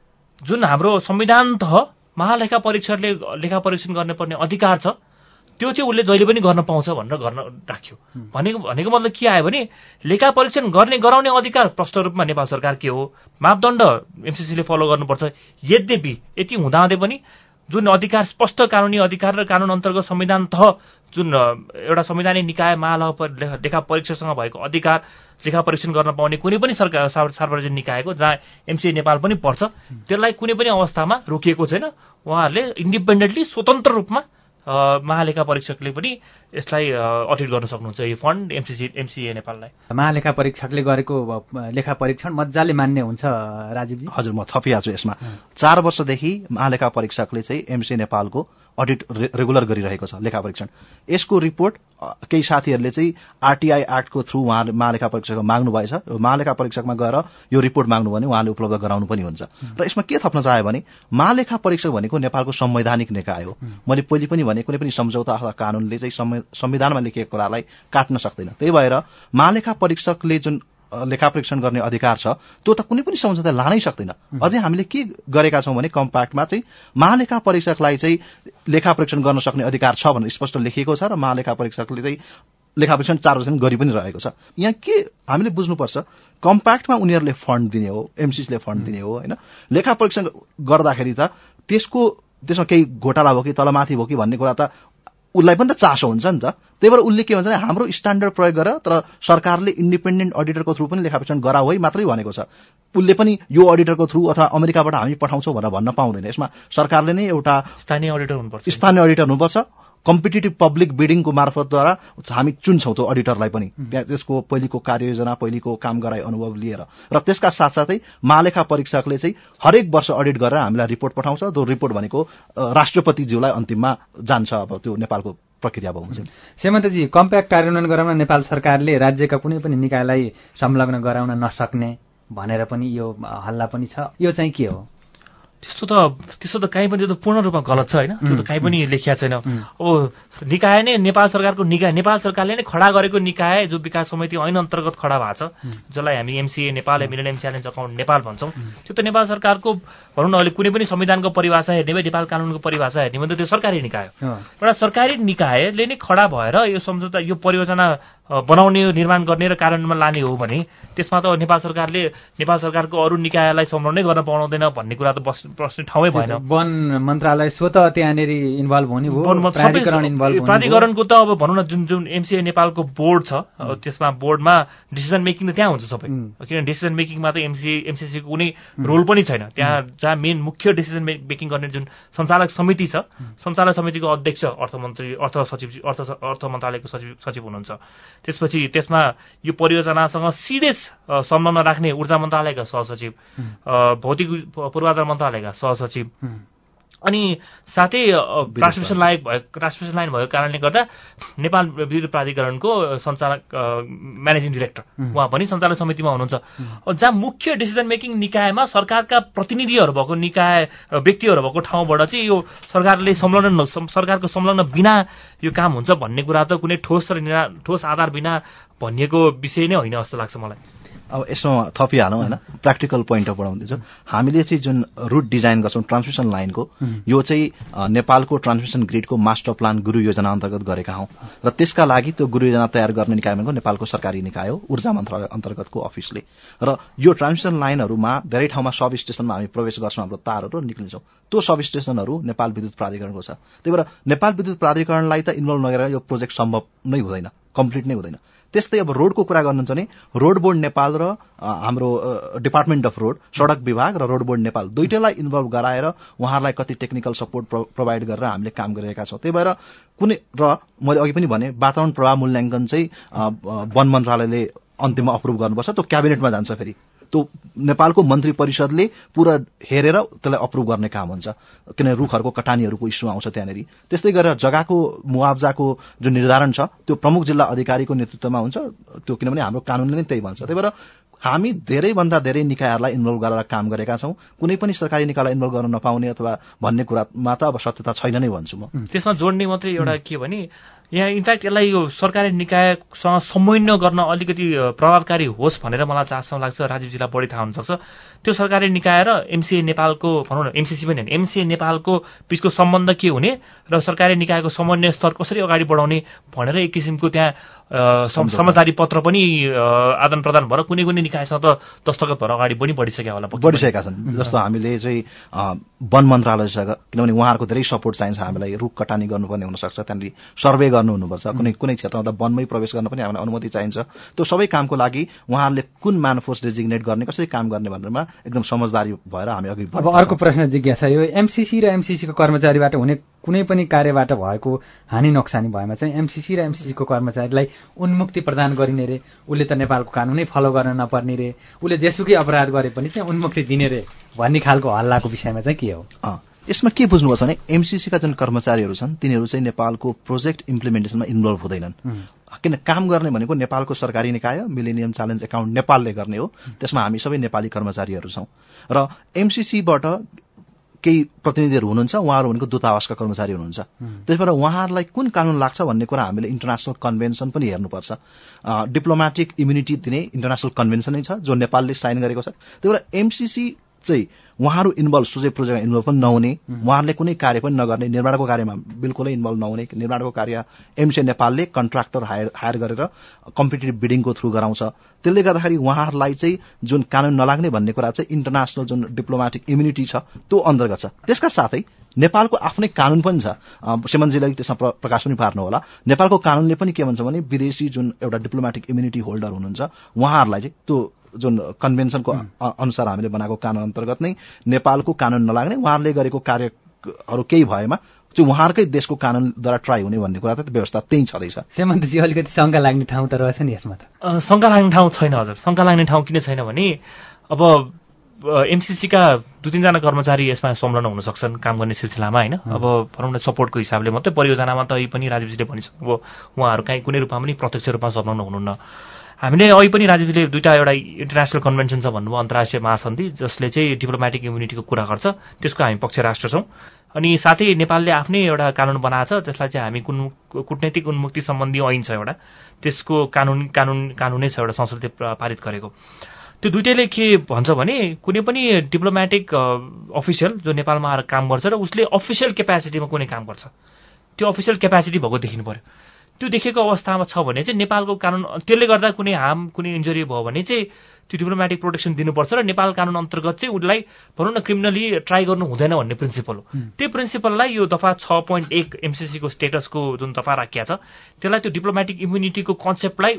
जुन हाम्रो संविधान तह महालेखा परीक्षकले लेखा परीक्षण गर्नुपर्ने अधिकार छ त्यो चाहिँ उसले जहिले पनि गर्न पाउँछ भनेर गर्न राख्यो। भनेको मतलब के आयो भने लेखा परीक्षण गर्ने गराउने अधिकार प्रष्ट रूपमा नेपाल सरकार के हो, मापदण्ड एमसीसीले फलो गर्नुपर्छ। यद्यपि यति हुँदाहुँदै पनि जुन अधिकार स्पष्ट कानुनी अधिकार र कानुन अन्तर्गत संविधान तह जुन एउटा संवैधानिक निकाय लेखा परीक्षासँग भएको अधिकार लेखा परीक्षण गर्न पाउने कुनै पनि सरकार सार्वजनिक निकायको जहाँ एमसीए नेपाल पनि पर्छ त्यसलाई कुनै पनि अवस्थामा रोकिएको छैन। उहाँहरूले इन्डिपेन्डेन्टली स्वतन्त्र रूपमा महालेखा परीक्षकले पनि यसलाई अडिट गर्न सक्नुहुन्छ यो फन्ड एमसीए नेपाललाई। महालेखा परीक्षकले गरेको लेखा परीक्षण मजाले मान्ने हुन्छ राजीवजी? हजुर, म थपिहाल्छु यसमा। 4 वर्षदेखि महालेखा परीक्षकले चाहिँ एमसीए नेपालको अडिट रेगुलर गरिरहेको छ लेखा परीक्षण। यसको रिपोर्ट केही साथीहरूले चाहिँ आरटीआई एक्टको थ्रु उहाँले महालेखा परीक्षकमा माग्नु भएछ। महालेखा परीक्षकमा गएर यो रिपोर्ट माग्नु भने उहाँले उपलब्ध गराउनु पनि हुन्छ। र यसमा के थप्न चाहे भने महालेखा परीक्षक भनेको नेपालको संवैधानिक निकाय हो। मैले पहिले पनि भने कुनै पनि सम्झौता अथवा कानूनले चाहिँ संविधानमा लेखिएको कुरालाई काट्न सक्दैन। त्यही भएर महालेखा परीक्षकले जुन लेखा परीक्षण गर्ने अधिकार छ त्यो त कुनै पनि सम्झौता लानै सक्दैन। अझै हामीले के गरेका छौँ भने कम्प्याक्टमा चाहिँ महालेखा परीक्षकलाई चाहिँ लेखा परीक्षण गर्न सक्ने अधिकार छ भनेर स्पष्ट लेखिएको छ र महालेखा परीक्षकले चाहिँ लेखा परीक्षण 4 वर्षदेखि गरि पनि रहेको छ। यहाँ के हामीले बुझ्नुपर्छ, कम्प्याक्टमा उनीहरूले फन्ड दिने हो, एमसीसीले फन्ड दिने हो होइन। लेखा परीक्षण गर्दाखेरि त त्यसमा केही घोटाला भयो कि तलमाथि भयो कि भन्ने कुरा त उसलाई पनि त चासो हुन्छ नि त। त्यही भएर उसले के भन्छ भने हाम्रो स्ट्यान्डर्ड प्रयोग गरेर तर सरकारले इन्डिपेन्डेन्ट अडिटरको थ्रु पनि लेखा परीक्षण गराऊ है मात्रै भनेको छ। उसले पनि यो अडिटरको थ्रु अथवा अमेरिकाबाट हामी पठाउँछौँ भनेर भन्न पाउँदैन। यसमा सरकारले नै एउटा स्थानीय अडिटर हुनुपर्छ। कम्पिटिटिभ पब्लिक बिडिङको मार्फतद्वारा हामी चुन्छौँ त्यो अडिटरलाई पनि, त्यहाँ त्यसको पहिलेको कार्ययोजना पहिलेको काम गराई अनुभव लिएर। र त्यसका साथसाथै महालेखा परीक्षकले चाहिँ हरेक वर्ष अडिट गरेर हामीलाई रिपोर्ट पठाउँछ। त्यो रिपोर्ट भनेको राष्ट्रपतिज्यूलाई अन्तिममा जान्छ। अब त्यो नेपालको प्रक्रिया भएको हुन्छ। सेमन्तजी, कम्प्याक्ट कार्यान्वयन गराउन नेपाल सरकारले राज्यका कुनै पनि निकायलाई संलग्न गराउन नसक्ने भनेर पनि यो हल्ला पनि छ, यो चाहिँ के हो? त्यस्तो त कहीँ पनि त्यो त पूर्ण रूपमा गलत छ होइन। त्यो त कहीँ पनि लेखिया छैन। अब निकाय नै नेपाल सरकारको निकाय, नेपाल सरकारले नै खडा गरेको निकाय जो विकास समिति ऐन अन्तर्गत खडा भएको छ जसलाई हामी MCA Nepal millennium challenge account Nepal भन्छौँ, त्यो त नेपाल सरकारको भनौँ न अहिले कुनै पनि संविधानको परिभाषा हेर्ने भए नेपाल कानुनको परिभाषा हेर्ने भने त्यो सरकारी निकाय हो। एउटा सरकारी निकायले नै खडा भएर यो सम्झौता यो परियोजना बनाउने निर्माण गर्ने र कार्यान्वयनमा लाने हो भने त्यसमा त नेपाल सरकारको अरू निकायलाई संलग्नै गर्न पाउँदैन भन्ने कुरा त बस्ने ठाउँै भएन। वन मन्त्रालय स्वतः त्यहाँनिर इन्भल्भ हुने भयो, प्राधिकरणको त अब भनौँ न जुन एमसिए नेपालको बोर्ड छ त्यसमा बोर्डमा डिसिजन मेकिङ त त्यहाँ हुन्छ सबै, किनभने डिसिजन मेकिङमा त एमसिसीको कुनै रोल पनि छैन त्यहाँ, जहाँ मेन मुख्य डिसिजन मेकिङ गर्ने जुन सञ्चालक समिति छ, सञ्चालक समितिको अध्यक्ष अर्थ मन्त्रालयको सचिव हुनुहुन्छ। त्यसपछि त्यसमा यो परियोजनासँग सिधै संलग्न राख्ने ऊर्जा मन्त्रालयका सहसचिव, भौतिक पूर्वाधार मन्त्रालयका सहसचिव, अनि साथै ट्रान्समिसन लाइन भएको कारणले गर्दा नेपाल विद्युत प्राधिकरणको सञ्चालक म्यानेजिङ डिरेक्टर उहाँ पनि सञ्चालक समितिमा हुनुहुन्छ। जहाँ मुख्य डिसिजन मेकिङ निकायमा सरकारका प्रतिनिधिहरू भएको निकाय व्यक्तिहरू भएको ठाउँबाट चाहिँ यो सरकारको संलग्न बिना यो काम हुन्छ भन्ने कुरा त कुनै ठोस आधार बिना भनिएको विषय नै होइन जस्तो लाग्छ मलाई। अब यसमा थपिहालौँ होइन, प्र्याक्टिकल पोइन्ट अफ बढाउँदैछु। हामीले चाहिँ जुन रुट डिजाइन गर्छौँ ट्रान्समिसन लाइनको, यो चाहिँ नेपालको ट्रान्समिसन ग्रिडको मास्टर प्लान गुरु योजना अन्तर्गत गरेका हौँ र त्यसका लागि त्यो गुरु योजना तयार गर्ने निकाय भनेको नेपालको सरकारी निकाय हो, ऊर्जा मन्त्रालय अन्तर्गतको अफिसले। र यो ट्रान्समिसन लाइनहरूमा धेरै ठाउँमा सब स्टेसनमा हामी प्रवेश गर्छौँ, हाम्रो तारहरू निक्लिन्छौँ। त्यो सब स्टेसनहरू नेपाल विद्युत प्राधिकरणको छ। त्यही भएर नेपाल विद्युत प्राधिकरणलाई त इन्भल्भ नगरेर यो प्रोजेक्ट सम्भव नै हुँदैन, कम्प्लिट नै हुँदैन। त्यस्तै अब रोडको कुरा गर्नुहुन्छ भने रोड बोर्ड नेपाल र हाम्रो डिपार्टमेन्ट अफ रोड, सडक विभाग र रोड बोर्ड नेपाल दुईटैलाई इन्भल्भ गराएर उहाँहरूलाई कति टेक्निकल सपोर्ट प्रोभाइड गरेर हामीले काम गरिरहेका छौँ। त्यही भएर र मैले अघि पनि भने वातावरण प्रभाव मूल्याङ्कन चाहिँ वन मन्त्रालयले अन्तिममा अप्रुभ गर्नुपर्छ, त्यो क्याबिनेटमा जान्छ, फेरि त्यो नेपालको मन्त्री परिषदले पुरा हेरेर त्यसलाई अप्रुभ गर्ने काम हुन्छ, किनभने रुखहरूको कटानीहरूको इस्यु आउँछ त्यहाँनिर। त्यस्तै गरेर जग्गाको मुआवजाको जुन निर्धारण छ त्यो प्रमुख जिल्ला अधिकारीको नेतृत्वमा हुन्छ, त्यो किनभने हाम्रो कानुनले नै त्यही भन्छ। त्यही भएर हामी धेरैभन्दा धेरै निकायहरूलाई इन्भल्भ गरेर काम गरेका छौँ। कुनै पनि सरकारी निकायलाई इन्भल्भ गर्न नपाउने अथवा भन्ने कुरामा त अब सत्यता छैन नै भन्छु म। त्यसमा जोड्ने मात्रै एउटा के भने यहाँ इन्फ्याक्ट यसलाई यो सरकारी निकायसँग समन्वय गर्न अलिकति प्रभावकारी होस् भनेर मलाई चाहसम्म लाग्छ, राजीवजीलाई बढी थाहा हुनसक्छ। त्यो सरकारी निकाय र एमसिए नेपालको भनौँ न, एमसिसी पनि होइन, एमसिए नेपालको बिचको सम्बन्ध के हुने र सरकारी निकायको समन्वय स्तर कसरी अगाडि बढाउने भनेर एक किसिमको त्यहाँ समझदारी पत्र पनि आदान प्रदान भएर कुनै कुनै निकायसँग त दस्तखत भएर अगाडि पनि बढिसकेका छन्। जस्तो हामीले चाहिँ वन मन्त्रालयसँग, किनभने उहाँहरूको धेरै सपोर्ट चाहिन्छ हामीलाई, रुख कटानी गर्नुपर्ने हुनसक्छ, त्यहाँनिर सर्वे गर्नु हुनुपर्छ, कुनै क्षेत्रमा त वनमै प्रवेश गर्न पनि हामीलाई अनुमति चाहिन्छ। त्यो सबै कामको लागि उहाँहरूले कुन म्यानफोर्स डेजिग्नेट गर्ने, कसरी काम गर्ने भनेरमा एकदम समझदारी भएर हामी अघि अब अर्को प्रश्न जिज्ञासा, यो एमसिसी र एमसिसीको कर्मचारीबाट हुने कुनै पनि कार्यबाट भएको हानि नोक्सानी भएमा चाहिँ एमसिसी र एमसिसीको कर्मचारीलाई उन्मुक्ति प्रदान गरिने रे, उसले त नेपालको कानुनै फलो गर्न नपर्ने रे, उसले जेसुकै अपराध गरे पनि चाहिँ उन्मुक्ति दिने रे भन्ने खालको हल्लाको विषयमा चाहिँ के हो? यसमा के बुझ्नुपर्छ भने एमसिसीका जुन कर्मचारीहरू छन् तिनीहरू चाहिँ नेपालको प्रोजेक्ट इम्प्लिमेन्टेसनमा इन्भल्भ हुँदैनन्, किन काम गर्ने भनेको नेपालको सरकारी निकाय मिलेनियम च्यालेन्ज एकाउन्ट नेपालले गर्ने हो, त्यसमा हामी सबै नेपाली कर्मचारीहरू छौँ। र एमसिसीबाट केही प्रतिनिधिहरू हुनुहुन्छ, उहाँहरू भनेको दूतावासका कर्मचारी हुनुहुन्छ। त्यसबाट उहाँहरूलाई कुन कानुन लाग्छ भन्ने कुरा हामीले इन्टरनेसनल कन्भेन्सन पनि हेर्नुपर्छ। डिप्लोमेटिक इम्युनिटी दिने इन्टरनेसनल कन्भेन्सनै छ जो नेपालले साइन गरेको छ। त्यही भएर एमसिसी चाहिँ उहाँहरू इन्भल्भ सुझे प्रोजेक्टमा इन्भल्भ पनि नहुने, उहाँहरूले कुनै कार्य पनि नगर्ने, निर्माणको कार्यमा बिल्कुलै इन्भल्भ नहुने, निर्माणको कार्य एमसिए नेपालले कन्ट्र्याक्टर हायर गरेर कम्पिटिटिभ बिडिङको थ्रु गराउँछ। त्यसले गर्दाखेरि उहाँहरूलाई चाहिँ जुन कानुन नलाग्ने भन्ने कुरा चाहिँ इन्टरनेसनल जुन डिप्लोमेटिक इम्युनिटी छ त्यो अन्तर्गत छ। त्यसका साथै नेपालको आफ्नै कानुन पनि छ, सेमनजीलाई त्यसमा प्रकाश पनि पार्नु होला। नेपालको कानुनले पनि के भन्छ भने विदेशी जुन एउटा डिप्लोमेटिक इम्युनिटी होल्डर हुनुहुन्छ उहाँहरूलाई चाहिँ त्यो जुन कन्भेन्सनको अनुसार हामीले बनाएको कानुन अन्तर्गत नै नेपालको कानुन नलाग्ने, उहाँहरूले गरेको कार्यहरू केही भएमा चाहिँ उहाँहरूकै देशको कानुनद्वारा ट्राई हुने भन्ने कुरा त व्यवस्था त्यही छँदैछ। सेमन्तजी अलिकति शङ्का लाग्ने ठाउँ त रहेछ नि यसमा? त शङ्का लाग्ने ठाउँ छैन हजुर। शङ्का लाग्ने ठाउँ किन छैन भने अब एमसिसीका 2-3 जना कर्मचारी यसमा संलग्न हुन सक्छन् काम गर्ने सिलसिलामा, होइन? अब भनौँ न सपोर्टको हिसाबले मात्रै परियोजनामा त पनि राजीवजीले भनिसक्नुभयो उहाँहरू काहीँ कुनै रूपमा पनि प्रत्यक्ष रूपमा संलग्न हुनुहुन्न। हामीले अहिले पनि राजीवजीले एउटा इन्टरनेसनल कन्भेन्सन छ भन्नुभयो, अन्तर्राष्ट्रिय महासन्धि, जसले चाहिँ डिप्लोमेटिक इम्युनिटीको कुरा गर्छ, त्यसको हामी पक्ष राष्ट्र छौँ। अनि साथै नेपालले आफ्नै एउटा कानुन बनाएको छ, त्यसलाई चाहिँ हामी कूटनैतिक उन्मुक्ति सम्बन्धी ऐन छ एउटा, त्यसको कानुनै छ एउटा संसदले पारित गरेको। त्यो दुइटैले के भन्छ भने कुनै पनि डिप्लोमेटिक अफिसियल जो नेपालमा आएर काम गर्छ र उसले अफिसियल क्यापेसिटीमा कुनै काम गर्छ, त्यो अफिसियल क्यापेसिटी भएको देखिनु पर्यो। त्यो देखेको अवस्थामा छ भने चाहिँ नेपालको कानुन त्यसले गर्दा कुनै हार्म कुनै इन्जुरी भयो भने चाहिँ त्यो डिप्लोमेटिक प्रोटेक्सन दिनुपर्छ र नेपाल कानुन अन्तर्गत चाहिँ उसलाई भनौँ न क्रिमिनली ट्राई गर्नु हुँदैन भन्ने प्रिन्सिपल हो। त्यो प्रिन्सिपललाई यो दफा 6.1 एमसीसीको स्टेटसको जुन दफा राखिया छ त्यसलाई त्यो डिप्लोमेटिक इम्युनिटीको कन्सेप्टलाई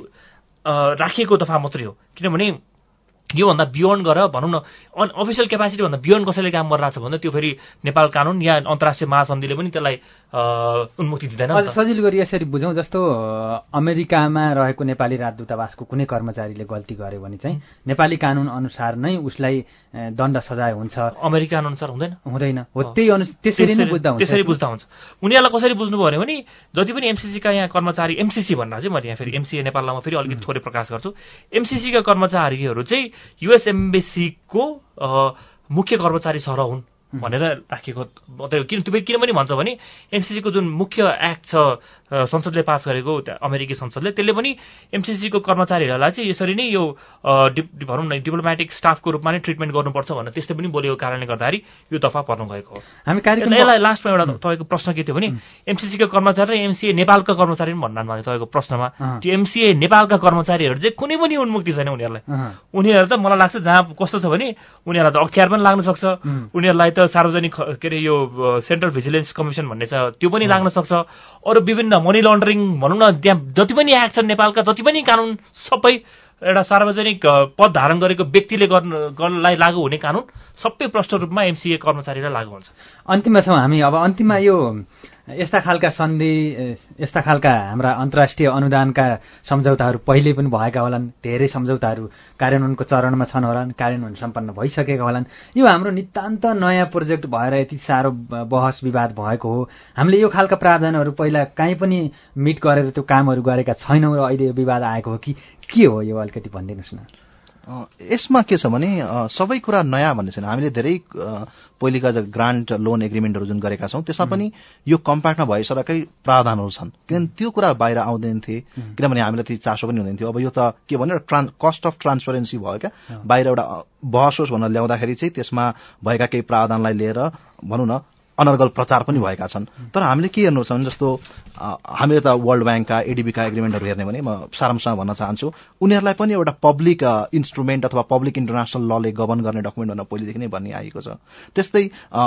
राखिएको दफा मात्रै हो। किनभने योभन्दा बियोन्ड गरेर भनौँ न अफिसियल क्यापासिटी भन्दा बियोन्ड कसैले काम गरिरहेको छ भने त्यो फेरि नेपाल कानुन या अन्तर्राष्ट्रिय महासन्धिले पनि त्यसलाई उन्मुक्ति दिँदैन। सजिलो गरी यसरी बुझौँ, जस्तो अमेरिकामा रहेको नेपाली राजदूतावासको कुनै कर्मचारीले गल्ती गर्यो भने चाहिँ नेपाली कानुन अनुसार नै उसलाई दण्ड सजाय हुन्छ, अमेरिका अनुसार हुँदैन हो त्यसरी नै बुझ्दा हुन्छ। त्यसरी बुझ्दा हुन्छ। उनीहरूलाई कसरी बुझ्नुभयो भने जति पनि एमसीसीका यहाँ कर्मचारी, एमसीसी भन्दा चाहिँ मैले यहाँ फेरि एमसीए नेपालमा फेरि अलिकति थोरै प्रकाश गर्छु, एमसीसीका कर्मचारीहरू चाहिँ युएस एम्बेसीको मुख्य कर्मचारी सरह हुन् भनेर राखेको। किनभने भन्छ भने एमसीसीको जुन मुख्य एक्ट छ संसदले पास गरेको अमेरिकी संसदले, त्यसले पनि एमसीसीको कर्मचारीहरूलाई चाहिँ यसरी नै यो भनौँ न डिप्लोमेटिक स्टाफको रूपमा नै ट्रिटमेन्ट गर्नुपर्छ भनेर त्यस्तै पनि बोलेको कारणले गर्दाखेरि यो दफा पर्नु गएको हो। हामी कार्यक्रम यसलाई लास्टमा एउटा तपाईँको प्रश्न के थियो भने एमसीसीका कर्मचारी र एमसीए नेपालका कर्मचारी पनि भन्नान् भने तपाईँको प्रश्नमा त्यो एमसीए नेपालका कर्मचारीहरू चाहिँ कुनै पनि उन्मुक्ति छैन उनीहरूलाई। उनीहरू त मलाई लाग्छ जहाँ कस्तो छ भने उनीहरूलाई त अख्तियार पनि लाग्न सक्छ, उनीहरूलाई त सार्वजनिक के अरे यो सेन्ट्रल भिजिलेन्स कमिसन भन्ने छ त्यो पनि लाग्न सक्छ, अरू विभिन्न मनी लन्ड्रिङ भनौँ न त्यहाँ जति पनि एक्ट छन् नेपालका जति पनि कानुन सबै एउटा सार्वजनिक पद धारण गरेको व्यक्तिले गर्नलाई लागू हुने कानुन सबै प्रष्ट रूपमा एमसीए कर्मचारीलाई लागू हुन्छ। अन्तिममा छौँ हामी। अब अन्तिममा यो यस्ता खालका सन्धि, यस्ता खालका हाम्रा अन्तर्राष्ट्रिय अनुदानका सम्झौताहरू पहिले पनि भएका होलान्, धेरै सम्झौताहरू कार्यान्वयनको चरणमा छन् होलान्, कार्यान्वयन सम्पन्न भइसकेका होलान्। यो हाम्रो नितान्त नयाँ प्रोजेक्ट भएर यति साह्रो बहस विवाद भएको हो। हामीले यो खालका प्रावधानहरू पहिला काहीँ पनि मिट गरेर त्यो कामहरू गरेका छैनौँ र अहिले यो विवाद आएको हो कि के हो, यो अलिकति भनिदिनुहोस् न। यसमा के छ भने सबै कुरा नयाँ भन्ने छैन। हामीले धेरै पहिलेका ग्रान्ट लोन एग्रिमेन्टहरू जुन गरेका छौँ त्यसमा पनि यो कम्प्याक्टमा भइसकेकै प्रावधानहरू छन्, किनभने त्यो कुरा बाहिर आउँदैन थिए, किनभने हामीलाई त्यो चासो पनि हुँदैन थियो। अब यो त के भन्यो कस्ट अफ ट्रान्सपरेन्सी भयो क्या, बाहिर एउटा बहस होस् भनेर ल्याउँदाखेरि चाहिँ त्यसमा भएका केही प्रावधानलाई लिएर भनौँ न अनर्गल प्रचार पनि भएका छन्। तर हामीले के हेर्नु छ भने जस्तो हामीले त वर्ल्ड ब्याङ्कका एडिबीका एग्रिमेन्टहरू हेर्ने भने म सारांशमा भन्न चाहन्छु उनीहरूलाई पनि एउटा पब्लिक इन्स्ट्रुमेन्ट अथवा पब्लिक इन्टरनेसनल लले गभर्न गर्ने डकुमेन्ट भनेर पहिलेदेखि नै भनिआएको छ। त्यस्तै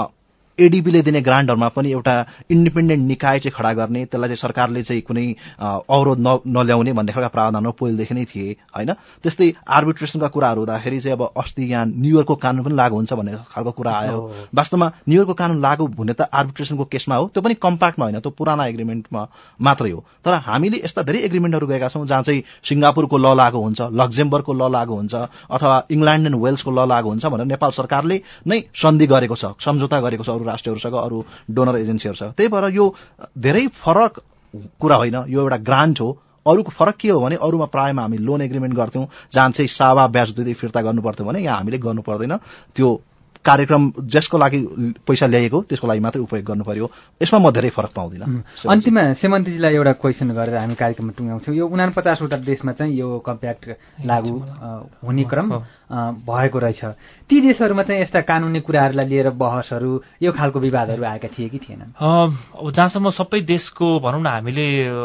एडिबीले दिने ग्रान्टहरूमा पनि एउटा इन्डिपेन्डेन्ट निकाय चाहिँ खडा गर्ने, त्यसलाई चाहिँ सरकारले चाहिँ कुनै अवरोध नल्याउने भन्ने खालका प्रावधानहरू पहिलेदेखि नै थिए होइन। त्यस्तै आर्बिट्रेसनका कुराहरू हुँदाखेरि चाहिँ अब अस्ति यहाँ न्युयोर्कको कानुन पनि लागू हुन्छ भन्ने खालको कुरा आयो। वास्तवमा न्युयोर्कको कानुन लागू हुने त आर्बिट्रेसनको केसमा हो, त्यो पनि कम्प्याक्टमा होइन, त्यो पुराना एग्रिमेन्टमा मात्रै हो। तर हामीले यस्ता धेरै एग्रिमेन्टहरू गएका छौँ जहाँ चाहिँ सिङ्गापुरको ल लागू हुन्छ, लक्जमबर्गको ल लागू हुन्छ अथवा इङ्ल्यान्ड एन्ड वेल्सको ल लागू हुन्छ भनेर नेपाल सरकारले नै सन्धि गरेको छ, सम्झौता गरेको छ राष्ट्रहरूसँग, अरू डोनर एजेन्सीहरूसँग। त्यही भएर यो धेरै फरक कुरा होइन, यो एउटा ग्रान्ट हो। अरूको फरक के हो भने अरूमा प्रायमा हामी लोन एग्रिमेन्ट गर्थ्यौँ जहाँ चाहिँ सावा ब्याज दिँदै फिर्ता गर्नु पर्थ्यो भने यहाँ हामीले गर्नु पर्दैन। त्यो कार्यक्रम जसको लागि पैसा ल्याएको त्यसको लागि मात्रै उपयोग गर्नु पर्यो। यसमा म धेरै फरक पाउँदिनँ। अन्तिममा सेमन्तीजीलाई एउटा क्वेसन गरेर हामी कार्यक्रममा टुङ्ग्याउँछौँ। यो 49वटा देशमा चाहिँ यो कम्प्याक्ट लागू हुने क्रम भएको रहेछ। ती देशहरूमा चाहिँ यस्ता कानुनी कुराहरूलाई लिएर बहसहरू, यो खालको विवादहरू आएका थिए कि थिएनन्? अब जहाँसम्म सबै देशको भनौँ न हामीले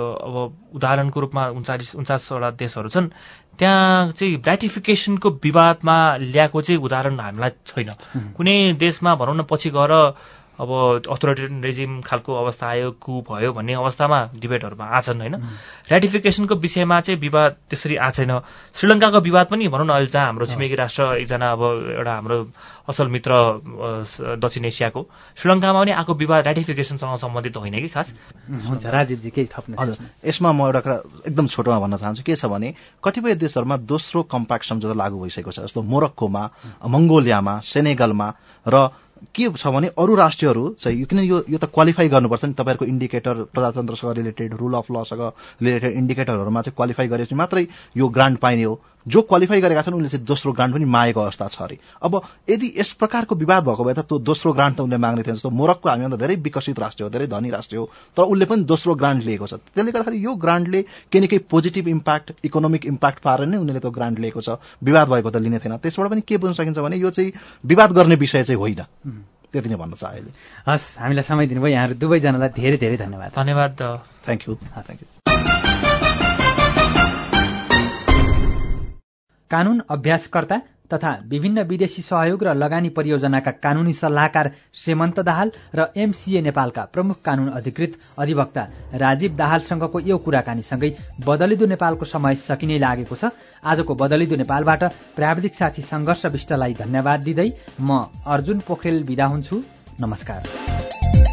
अब उदाहरणको रूपमा 49वटा देशहरू छन्, त्यहाँ चाहिँ राटिफिकेसनको विवादमा ल्याएको चाहिँ उदाहरण हामीलाई छैन। कुनै देशमा भनौँ न पछि गएर अब अथोरिटेरियन रेजिम खालको अवस्था आयो, कु भयो भन्ने अवस्थामा डिबेटहरूमा आछन् होइन। राटिफिकेसनको विषयमा चाहिँ विवाद त्यसरी आछैन। श्रीलङ्काको विवाद पनि भनौँ न अहिले जहाँ हाम्रो छिमेकी राष्ट्र एकजना अब एउटा हाम्रो असल मित्र दक्षिण एसियाको श्रीलङ्कामा पनि आएको विवाद राटिफिकेसनसँग सम्बन्धित होइन कि खास। हुन्छ राजीवजी केही थप्नु? हजुर, यसमा म एउटा कुरा एकदम छोटोमा भन्न चाहन्छु। के छ भने कतिपय देशहरूमा दोस्रो कम्प्याक्ट सम्झौता लागू भइसकेको छ, जस्तो मोरक्कोमा, मङ्गोलियामा, सेनेगलमा। र के छ भने अरू राष्ट्रहरू चाहिँ किन यो त क्वालिफाई गर्नुपर्छ नि, तपाईँहरूको इन्डिकेटर प्रजातन्त्रसँग रिलेटेड, रुल अफ लसँग रिलेटेड इन्डिकेटरहरूमा चाहिँ क्वालिफाई गरेपछि मात्रै यो ग्रान्ट पाइने हो। जो क्वालिफाई गरेका छन् उनले चाहिँ दोस्रो ग्रान्ट पनि मागेको अवस्था छ अरे। अब यदि यस प्रकारको विवाद भएको भए त त्यो दोस्रो ग्रान्ट त उनले माग्ने थिएन। जस्तो मोरक्को हामीभन्दा धेरै विकसित राष्ट्र हो, धेरै धनी राष्ट्र हो, तर उसले पनि दोस्रो ग्रान्ट लिएको छ। त्यसले गर्दाखेरि यो ग्रान्टले केही न केही पोजिटिभ इम्प्याक्ट, इकोनोमिक इम्प्याक्ट पारेर नै उनीहरूले त्यो ग्रान्ट लिएको छ। विवाद भएको त लिने थिएन। त्यसबाट पनि के बुझ्न सकिन्छ भने यो चाहिँ विवाद गर्ने विषय चाहिँ होइन। त्यति नै भन्न चाहे। हस्, हामीलाई समय दिनुभयो। यहाँहरू दुवैजनालाई धेरै धेरै धन्यवाद। धन्यवाद। Thank you. कानून अभ्यासकर्ता तथा विभिन्न विदेशी सहयोग र लगानी परियोजनाका कानूनी सल्लाहकार सेमन्त दाहाल र एमसीए नेपालका प्रमुख कानून अधिकृत अधिवक्ता राजीव दाहालसँगको यो कुराकानीसँगै बदलिदो नेपालको समय सकिनै लागेको छ। आजको बदलिदो नेपालबाट प्राविधिक साथी संघर्ष विष्टलाई धन्यवाद दिँदै म अर्जुन पोखरेल बिदा हुन्छु। नमस्कार।